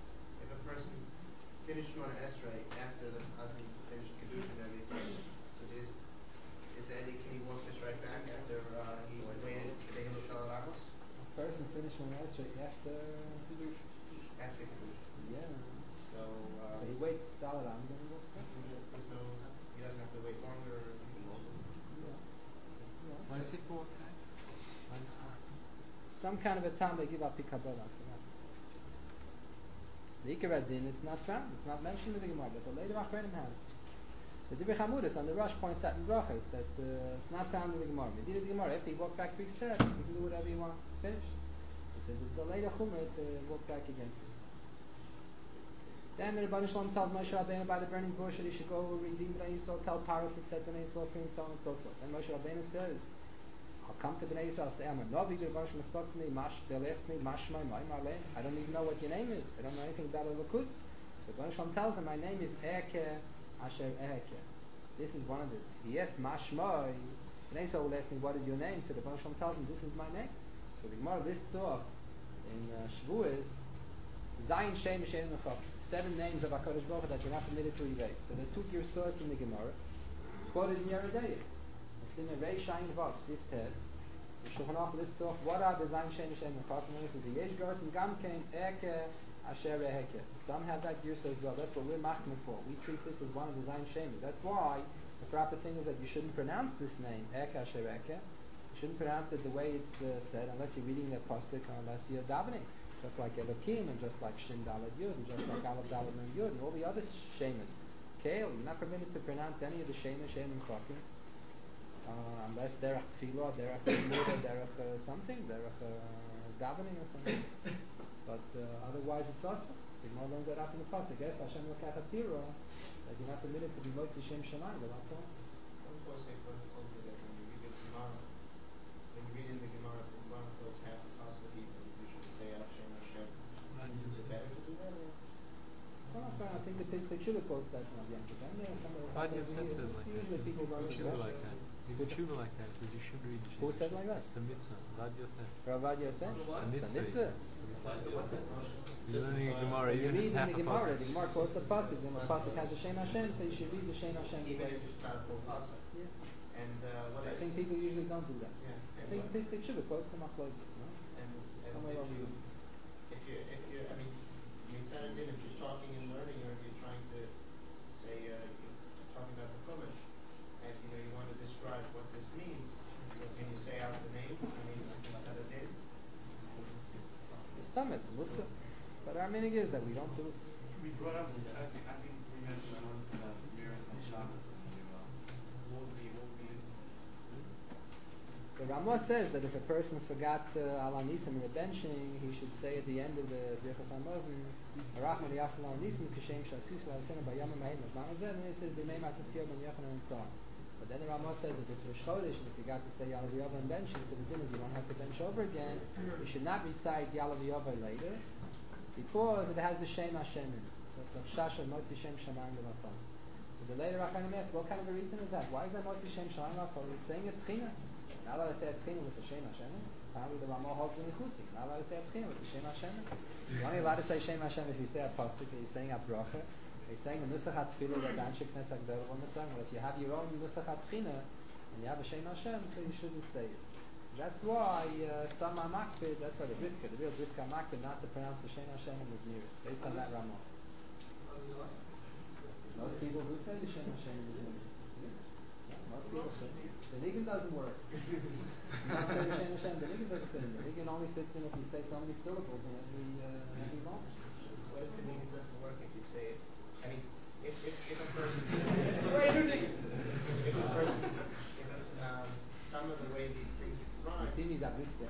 if a person finished Shemona Esrei after the husband finished Kedusha and everything, so is is there any, can he walk this right back after uh, he waited Kidei L'Tal Ramos? A person finished Shemona Esrei after Kedusha. After Kedusha. Yeah. So, uh, So he waits Dalaram, then he walks back. there's no, he doesn't have to wait longer or anything longer. Yeah. Yeah. Why does he have to walk back? Why does Some kind of a time they give up Kabbalah. I forgot. The Ikar Din, it's not found. It's not mentioned in the Gemara, but the later Achronim have it. The Divrei Chamudas on the Rosh points out in Brachas that uh, it's not found in the Gemara. Medina the Gemara, after you walk back three steps, you can do whatever you want. Finish. He says it's a later Chumah to walk back again. Then the Rebbeinu Shalom tells Moshe Rabbeinu by the burning bush that he should go redeem Bnei Yisrael, tell Paro to set Bnei Yisrael free, and so on and so forth. Then Moshe Rabbeinu says, I'll come to Bnei Yisrael, I'll say, I'm a Novi, the Rebbeinu Shalom spoke to me, Mash, they'll ask me, Mash my Moim Aleh. I don't even know what your name is. I don't know anything about a Lakus. The Rebbeinu Shalom tells him, my name is Eke Asher Eke. This is one of the, he asked Mash Moi, Bnei Yisrael will ask me, what is your name? So the Rebbeinu Shalom tells him, this is my name. So the Gemara lists off in uh, Shavuos, Zayin Shem Shem Nechok. Seven names of HaKadosh Baruch Hu that you're not permitted to erase. So the two Girstos in the Gemara, quoted in Yeridayah. It's in a Rei Shayin Vav, Sif Tes. The Shulchan Aruch lists off what are the Zayin Shem Shem Nechok. And this is the Yesh Gars and Gam Kein Eke Asher Eheke. Some have that Girsa as well. That's what we're machmir for. We treat this as one of the Zayin Shem. That's why the proper thing is that you shouldn't pronounce this name, Eke Asher Eke. You shouldn't pronounce it the way it's uh, said unless you're reading the pasuk or unless you're davening. Just like Elokim and just like Shin Dalad Yud and just like Aleph Dalad Nun Yud and all the other shemas. Kale, you're not permitted to pronounce any of the shemas, Shem and Chokim, uh, unless Derech Tfilah, Derech Limud, Derech uh, something, Derech uh, davening or something. But uh, otherwise it's awesome. The Gemara learned that out in the pasuk. Yes, Hashem Lokach Atira, that you're not permitted to be Motzi Shem Shemayim without Torah. One course I once told me that when you read the Gemara, when you read in the Gemara, if one of those half the possible people, you should say Hashem Hashem. Is it better to do that? Or? So not fair. I think the Pesach Shuvah quotes that from Yom Kippur. And there are some of the Rad others Yosef who- says like that. Usually people go He's a to tshuva Rashi. like that. He's a tshuva like that. He says you should read the Who Shema. says like that? It's a mitzvah. Rad Yosef. Ravad Yosef? It's a It's a mitzvah. mitzvah. You're learning a Gemara, You even if read it's in half the a Gemara, pasuk. the Gemara quotes a pasuk, then the pasuk has a Shem Hashem, so you should read the Shem Hashem. the Even way- if it's not a full pasuk. Yeah. And uh, what I is? think people usually don't do that. Yeah. I And think what- Pesach Shuvah quotes the Machlokes, no? And, and Somewhere if over you, there. if you, if you, I mean, Mitzvah Din, if you're talking and learning, or if you're trying to say, uh, you're talking about the Chumash, and you know you want to describe what this means, so can you say out the name? The name is Mitzvah Din. It's Tam, it's Mutter. But our meaning is that we don't do it. We brought up, I think, I think we mentioned once about Zmiris on Shabbos when you, uh, what was the, what was the incident? The Ramah says that if a person forgot uh, Al Nisim in the benching, he should say at the end of the Birchas Hamazon, Arachman Yasal Al Nisim, Kishem Shasis Lasena Bayam Mahim Mazmanazed, and he says Bimei Matasiyah Ben Yochanan and so on. But then the Ramah says if it's Rosh Chodesh and if you got to say Yalav Yova in benching, so the thing is you don't have to bench over again. You should not recite Yalav Yova later because it has the Shem Hashem in it. So it's like Shasha Motzi Shem Shamayim Levafon. So the later Rachanim asks, what kind of a reason is that? Why is that Motzi Shem Shamayim Levafon? He's saying it Tchina. Not allowed to say Tchina with the Shem Hashem. Apparently the Ramah holds in the Chusi. Not allowed to say Tchina with the Shem Hashem. You're only allowed to say Shem Hashem if you say a pasuk. You're saying a bracha. You're saying a nusach hatfilah that Anshe Knesset Agdol woman sang. Well, if you have your own nusach hatchina and you have a Shem Hashem, so you shouldn't say it. That's why uh, some are makpid. That's why the brisker, the real brisker are makpid not to pronounce the Shem Hashem in his nearest, based on that Ramah. Most people do say the Shem Hashem in his nearest. Most people say. The nigun doesn't work. You don't say the Shem Hashem, the nigun doesn't fit in. The nigun only fits in if you say so many syllables in every, uh, every moment. What if the nigun doesn't work if you say it? I mean, if, if, if a person... if a person... If a, um, some of the way these things run... You see these are brisker.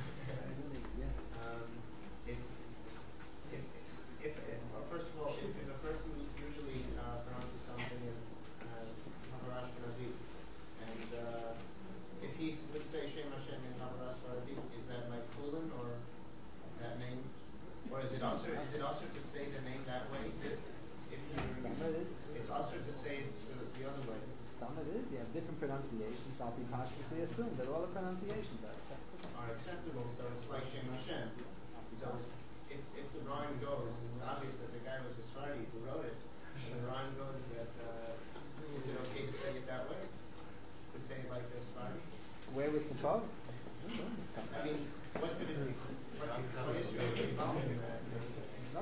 um, it's... If, if, if, well, first of all, if, if a person usually uh, pronounces something in Havarash Ashkenazi, and uh, if he would say Shem Hashem in Havarash Ashkenazi, is that like Kulin or that name? Or is it also is it also to say the name that way? If, if you, it's also to say it the, the other way. Some it is. You have different pronunciations. I'll be cautious. We assume that all the pronunciations are acceptable. Are acceptable, so it's like Shem Hashem. So if, if the rhyme goes, it's obvious that the guy was a Sephardi who wrote it. And the rhyme goes that, uh, is it okay to say it that way? To say it like the Sephardi? Where was the problem? I mean, what could it be? What, what issue would be involved in that? No.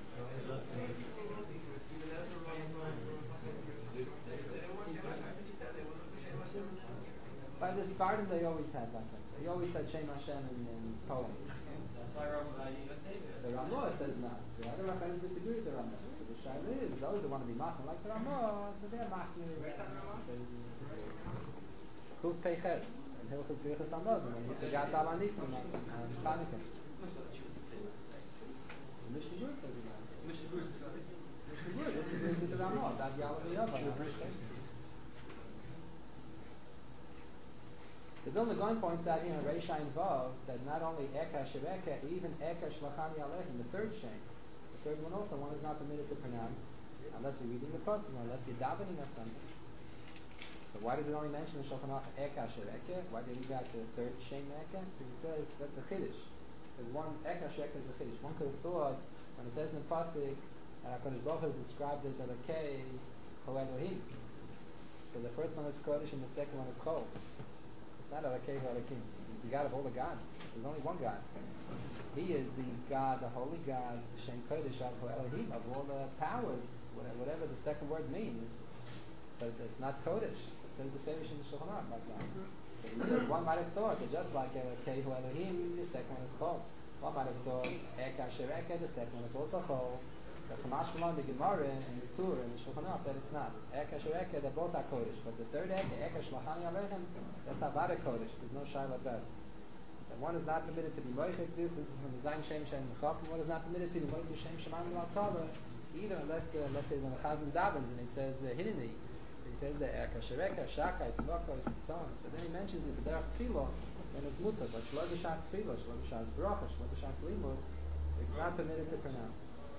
By the Spartan, they always had like that. They always said Shem Hashem in, in Poland. That's why Ramah says it. The Ramah says not. The other Rabbis disagree with the Ramah. So the Shaila is those that want to be machna like the Ramah, so they're machna. Kuf Peiches and Hilchos Birchas Hamazon when he forgot Al Nisim on Chanukah. The Mishnah Berurah says it. Mishnah Berurah says it. Mishnah Berurah disagrees with the Ramah about Yalav Yova. The Vilna Gaon points out here in Reisha and Vav that not only Eka Shireka, even Eka Shlachani Alechem, the third shem, the third one also, one is not permitted to pronounce unless you're reading the pasuk, unless you're davening or something. So why does it only mention the Shulchan Aruch Eka Shireka? Why did he got the third shem Eka? So he says that's a chiddush. Because one Eka Shireka is a chiddush. One could have thought when it says in the pasuk that HaKadosh Baruch Hu is described as Elokei Ho Elohim. So the first one is Kodesh and the second one is Chol. Not Elokei Ho Elohim. He's the God of all the gods. There's only one God. He is the God, the holy God, Shem Kodesh of Ho Elohim, of all the powers, whatever the second word means. But it's not Kodesh. It says the Ferish in the Shulchan Aruch like that. So one might have thought that just like Elokei Ho Elohim, the second one is Chol. One might have thought Eka Shireka, the second one is also Chol. The Chumash Malon, the Gemara, and the Tur, and the Shulchan Aruch, that it's not. Eka Shireka, they're both are Kodesh. But the third Eka, Eka Shlachani Alechem, that's Avada Kodesh. There's no Shai like that. And one is not permitted to be Moichek this. This is from the Zayin Shem Shem Chok. One is not permitted to be Moichek Shem Shemayim L'Altava, either unless, the, let's say, when the Chazan davens and he says uh, Hineni, so he says the Eka Shireka, Shaka, Tzvokos, and so on. So then he mentions it, the Derech Tefillah, and it's Mutter, but Shlo B'Shas Tefillah, Shlo B'Shas Bracha, Shlo B'Shas Limud, it's not permitted to pronounce.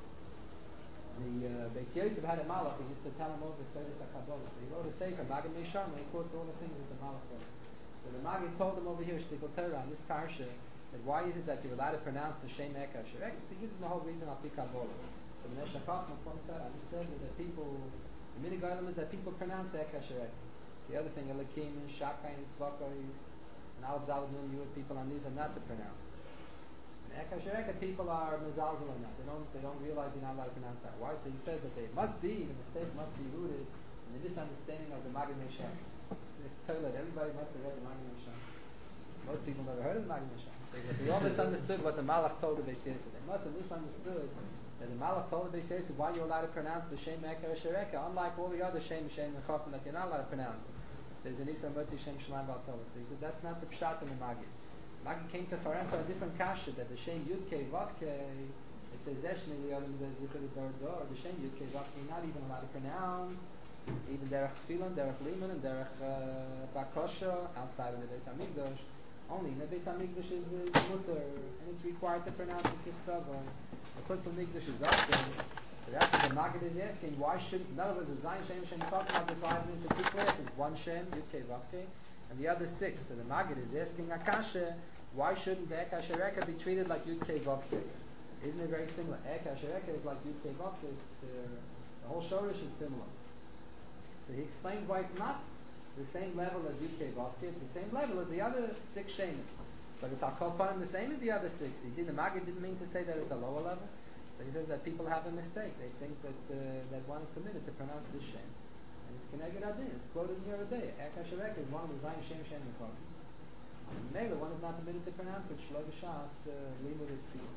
The uh, Beis Yosef had a malach. He used to tell him over Sevis HaKabbalah. So he wrote a sefer, Magen Meisham, and he quotes all the things that the malach wrote. So the Magen told him over here, Shtikol Torah, on this parsha, that why is it that you're allowed to pronounce the Shem Eka Shireka? So he gives him the whole reason of Kabbalah. So the Nesha Chachma points out, he said that the people, the minig item is that people pronounce Eka Shireka. The other thing, Elikim, Shakai, and Tzvakos, and Al Dal Nun Yud, people on these are not to pronounce. Eka Shireka people are mezalzel or not. They don't they don't realize you're not allowed to pronounce that. Why? So he says that they must be, the mistake must be rooted in the misunderstanding of the Magen Meisham. Everybody must have read the Magen Meisham. Most people never heard of the Magen Meisham. So that they all misunderstood what the Malach told the Beis Yosef. They must have misunderstood that the Malach told the Beis Yosef why you're allowed to pronounce the Shem Eka Shereka, unlike all the other Shem Shem and Chacham that you're not allowed to pronounce. There's an Isa Motzi Shem Shemaim Baltova. So he said that's not the Pshat in the Magid. Magid came to Farem for a different kasha, that the Shem Yudke Vavke, it says Zeshmi Liyalim Zezikah the Dor Dor, the Shem Yudke Vavke you're not even allowed to pronounce, even Derech Tefillin, Derech Liman, and Derech uh, Bakosha, outside of the Beis HaMikdash. Only in the Beis HaMikdash is uh, mutter, and it's required to pronounce the Kitzava. The Chutz HaMikdash is also. So that's what the Maggid is asking. Why should, in other words, the Zayin Shem Shem Chacham are divided into two classes. One Shem, Yudke Vavke, and the other six. So the Maggid is asking Akasha, why shouldn't the Eka Shereka be treated like Yudke Vavke? Isn't it very similar? Eka Shereka is like Yudke Vavke. The whole Shorish is similar. So he explains why it's not the same level as Yudke Vavke. It's the same level as the other six Shemis. But it's Akopan the same as the other six. He did, the Maggid didn't mean to say that it's a lower level. So he says that people have a mistake. They think that uh, that one is permitted to pronounce this Shem. And it's Keneged Adin. It's quoted here today. Eka Shereka is one of the Zayin Shem Shem Mekar. And Mela, one is not permitted to pronounce it. Shloi B'Shas, Limud Etzfil.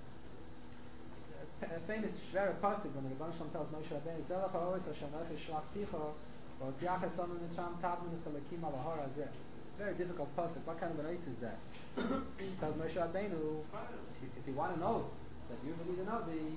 A famous Shvera Pasuk when the Rebbeinu Shalom tells Moshe Rabbeinu, Zelach ha'oris ha'shanach ha'shlachticha v'otziach ha'sam ha'mitzram tavmin ha'salakim al-ahar hazeh. Very difficult pasuk. What kind of an oath is that? He tells Moshe Rabbeinu, if, if you want to know that you believe in Navi,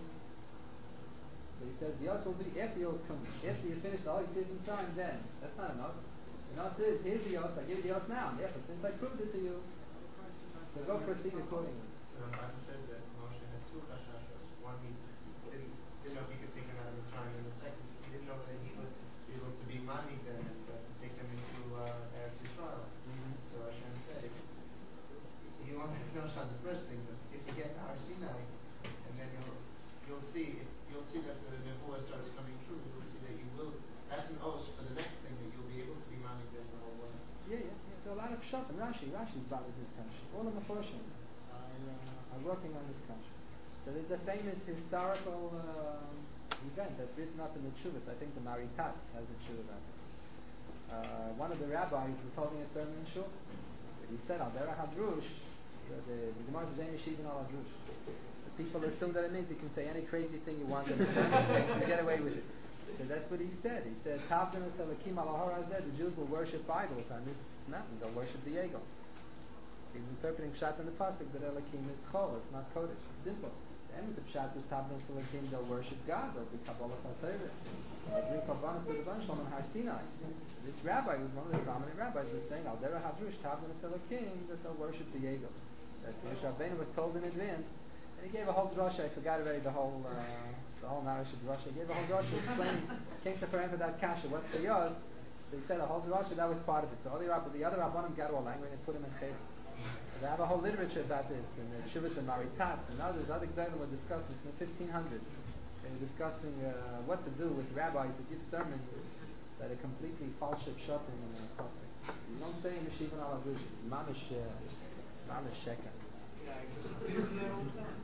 so he says the os will be after you come, after you finish the whole Yitzis Mitzrayim. Then that's not an os. An os is here's the os. I give you the os now. Yeah, since I proved it to you, so go proceed accordingly. The Ramban says that Moshe had two chashashos. One, he didn't, didn't know if he could take them out of Mitzrayim, and the second, he didn't know that he would be able to be manning them and uh, to take them into uh, Eretz Yisrael. Mm-hmm. So Hashem said, if, you won't notice on the first thing, but if you get to Har Sinai, and then you'll you'll see if, you'll see that the Nebuah starts coming true. You'll see that you will. That's an oath for the next thing that you'll be able to be manning them in all one. Yeah, yeah, yeah. There are a lot of pshat and Rashi. Rashi's about with this kasha. All the Meforshim are, uh, are working on this kasha. So there's a famous historical uh, event that's written up in the Tshuvas. I think the Maritatz has a Tshuva about this. Uh, one of the rabbis was holding a sermon in Shul. He said, Al Derech Hadrush, the, the, the Gemara says, Ein Yeshivin al Hadrush. The people assume that it means you can say any crazy thing you want in the sermon and you get away with it. So that's what he said. He said, Tavdan Eselakim al Ahar Hazeh, the Jews will worship idols on this mountain. They'll worship the Egel. He was interpreting Pshat in the Pasuk that Elakim is Chol, it's not Kodesh. It's simple. The end of the Pshat is Tavdan Eselakim, they'll worship God, they'll be Kabbalah Salteirah. They'll bring Korbanos to the Rebbeinu Shalom in Har Sinai. This rabbi, who was one of the prominent rabbis, was saying, Al Derech Hadrush, Tavdan Eselakim, that they'll worship the Egel. As the Moshe Rabbeinu was told in advance, and he gave a whole drasha. I forgot already the whole uh, the whole narrative drasha. He gave a whole drasha explaining, came to Purim for that kasha. What's the yos? So he said a whole drasha, that was part of it. So all the the other rabbanim got all angry and put him in chayv. So they have a whole literature about this, and the Shuvas and Maritatz and others. Other gedolim were discussing in the fifteen hundreds. They were discussing uh, what to do with rabbis who give sermons that are completely false pshatim and pasuk. You don't say in Yeshiva al Adush, mamish mamish sheker. Yeah, I couldn't see it there all the time.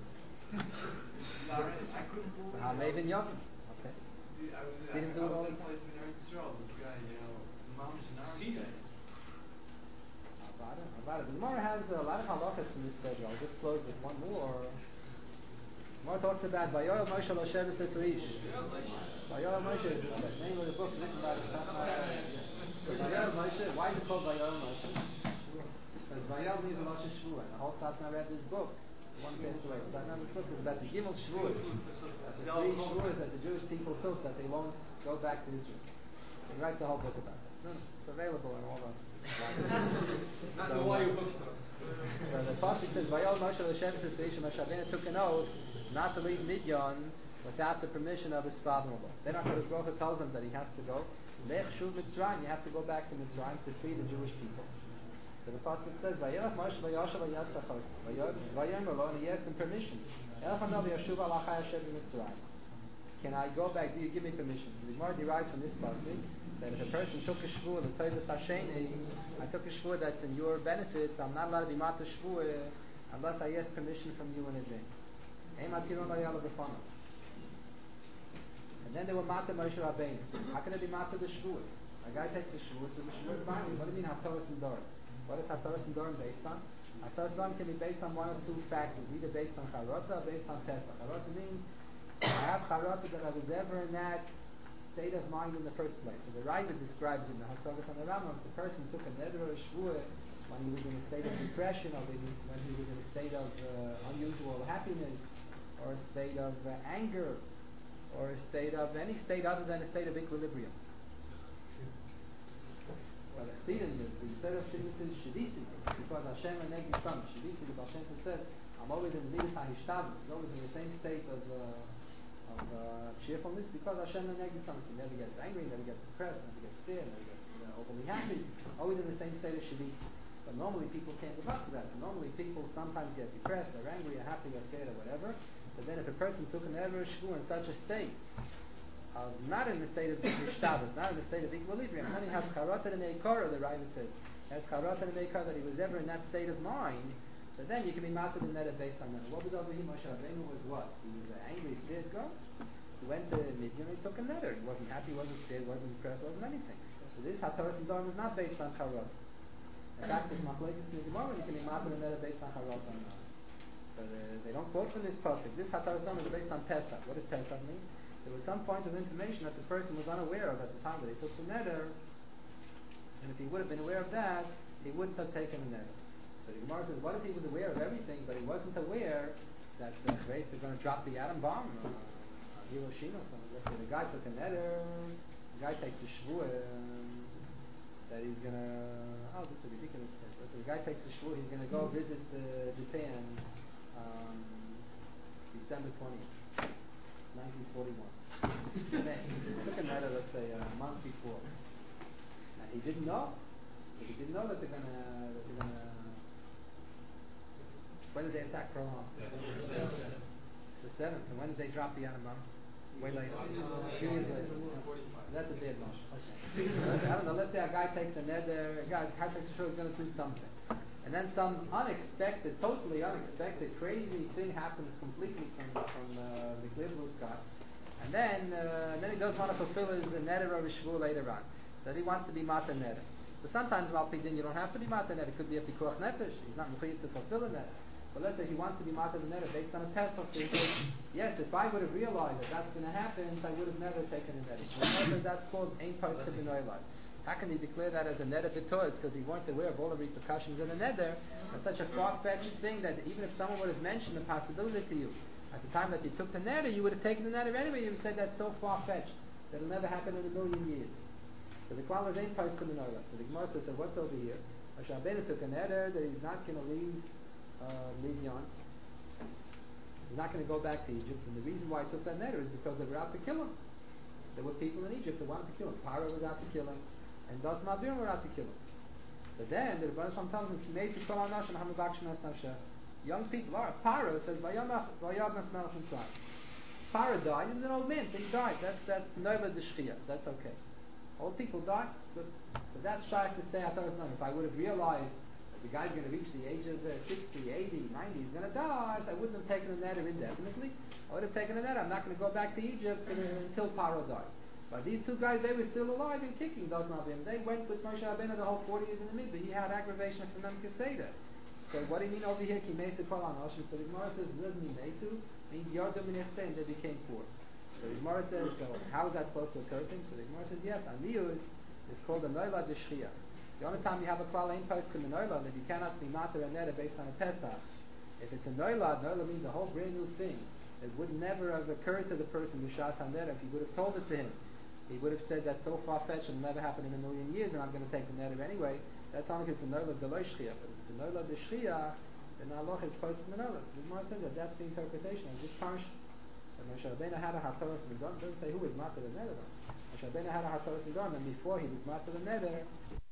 I couldn't believe it. How Maven Yovim. Okay. Dude, I was, See him I, do I it all was the in a time. place in Eretz Yisrael, this guy, you know, Mom Shinari guy. How about it? How about it? The Gemara has a lot of halachas in this schedule. I'll just close with one more. The Gemara talks about Vayoel Moshe lo Sheves Esrish. Vayoel Moshe is the name of the book written by the Vayoel Moshe. Why is it called Vayoel Moshe? Because Vayoel means a Rosh Shvuah. The whole Satmar read this book. One passed away. Satmar this book is about the Gimel Shvuahs. The three Shvuahs that the Jewish people took that they won't go back to Israel. So he writes a whole book about it. No, no, it's available in all the. Not so, the Wire bookstores. So the pasuk says, "Vayol Moshe l'Sheves Esrish, Moshe Rabbeinu took an oath not to leave Midian without the permission of his father-in-law." Then HaKadosh Baruch Hu tells him that he has to go. Lech shuv Mitzrayim, you have to go back to Mitzrayim to free the Jewish people. So the pasuk says, "Vayelach Moshe v'yashav v'yatzachos." Vayomer lo, and he asked him permission. Elach hanav yashuv alachai Hashem b'Mitzrayim. Can I go back? Do you give me permission? So the Gemara derives from this pasuk that if a person took a shvuah, the Toivus Hasheni, I took a shvuah that's in your benefits, I'm not allowed to be mata shvuah unless I ask permission from you in advance. And then they were mata Moshe Rabbeinu. How can it be mata the shvuah? A guy takes a shvuah, so the shvuah is binding. What do you mean Haftarah Midor? What is Hataras Nedarim based on? Hataras Nedarim can be based on one of two factors, either based on Charata or based on Pesach. Charata means I have Charata that I was ever in that state of mind in the first place. So the Raiva describes in the Hasagas on the Rambam, if the person took a neder or a shvuah when he was in a state of depression, or when he was in a state of uh, unusual happiness, or a state of uh, anger, or a state of any state other than a state of equilibrium. Well, the Chassidus, the set of Chassidus is Shivisi, because Hashem and Negi Sam. Shivisi, the Baal Shem Tov said, I'm always in the middle of Hishtabus, always in the same state of uh, of uh, cheerfulness, because Hashem and Negi Sam. He never gets angry, never gets depressed, never gets sad, never gets uh, overly happy, always in the same state of Shivisi. But normally people can't live up to that. So normally people sometimes get depressed, or angry, or happy, or sad, or whatever. So then if a person took an ever shvu in such a state, of not in the state of Hishtabus, not in the state of equilibrium, then he has charata and eikara, the Raiva says, has charata and eikara, that he was ever in that state of mind. So then you can be mated in that based on that. What was over here? Moshe Rabbeinu was what? He was an angry, sad guy. He went to Midian and he took a neder. He wasn't happy, wasn't sad, wasn't depressed, wasn't anything. So this Hataras Nedarim is not based on charata. In fact, it's machlokes in the Gemara, you can be mated in that based on charata or not. So they, they don't quote from this pasuk. This Hataras Nedarim is based on Pesach. What does Pesach mean? There was some point of information that the person was unaware of at the time that he took the neder, and if he would have been aware of that, he wouldn't have taken the neder. So the Gemara says, what if he was aware of everything, but he wasn't aware that the race they're going to drop the atom bomb on uh, Hiroshima or something? Let's say the guy took a neder, the guy takes a shvuah um, that he's going to, oh, this is a ridiculous case. Let's say the guy takes a shvuah, he's going to go visit uh, Japan um, December twentieth. nineteen forty-one. Took a neder, let's say, a month before. And he didn't know. He didn't know that they're gonna. That they're gonna. When did they attack Pearl Harbor? The seventh. And when did they drop the atom bomb? Way later. A few years later. That's a dead motion. Okay. So I don't know. Let's say a guy takes a neder. A guy, a guy takes a show. He's going to do something. And then some unexpected, totally unexpected, crazy thing happens completely from from uh, the clear blue sky, and then uh, then he doesn't want to fulfill his uh, neder or his shvuah later on. So he wants to be mata neder. So sometimes Mal Pidin you don't have to be mata neder. It could be a pikuach nefesh. He's not mechuyev to fulfill a neder. But let's say he wants to be mata neder based on a pesach. So he says, yes, if I would have realized that that's going to happen, I would have never taken a neder. So that's called ein pas tibinoilai. How can he declare that as a neder b'toz? Because he weren't aware of all the repercussions of the neder. It's such a far-fetched thing that even if someone would have mentioned the possibility to you at the time that you took the neder, you would have taken the neder anyway. You would have said that's so far-fetched that it'll never happen in a million years. So the klal is ain't pais to menorah. So the Gemara says, so what's over here? Moshe Rabbeinu took a neder that he's not going to leave uh, Midian. He's not going to go back to Egypt. And the reason why he took that neder is because they were out to kill him. There were people in Egypt that wanted to kill him. Paro was out to kill him. And Das Ma'abirim were out to kill him. So then the Rebbeinu Shalom tells him, young people are. Paro says, Paro died, he was an old man, so he died. That's that's Nola de Shchia. That's okay. Old people die, good. So that's shy to say, I thought it was none. If I would have realized that the guy's going to reach the age of uh, sixty, eighty, ninety, he's going to die, so I wouldn't have taken a neder indefinitely. I would have taken a neder. I'm not going to go back to Egypt until Paro dies. But these two guys, they were still alive and kicking, doesn't have him. They went with Moshe Rabbeinu the whole forty years in the middle. He had aggravation from them Keseda. So what do you mean over here? Ki mesu kol anoshim. So the Gemara says, what does it mean mesu? Means yardu min and they became poor. So the Gemara says, so how is that supposed to occur to him? So the Gemara says, yes, aniyus is called a noila de shchia. The only time you have a klal ein post to a noila that you cannot be mater and neder based on a pesach. If it's a noila, noila means a whole brand new thing. It would never have occurred to the person b'shas haneder if you would have told it to him. He would have said that's so far-fetched and never happen in a million years, and I'm going to take the neder anyway. That's only if it's a nola de lo shchia. But if it's a nola de shchia, then Allah is post to nola. So the Gemara says that that's the interpretation of this parsha. And Moshe Rabbeinu had a hataras nedarim. Doesn't say who is matar the neder. Moshe Rabbeinu had a hataras nedarim, and before he was matar the neder,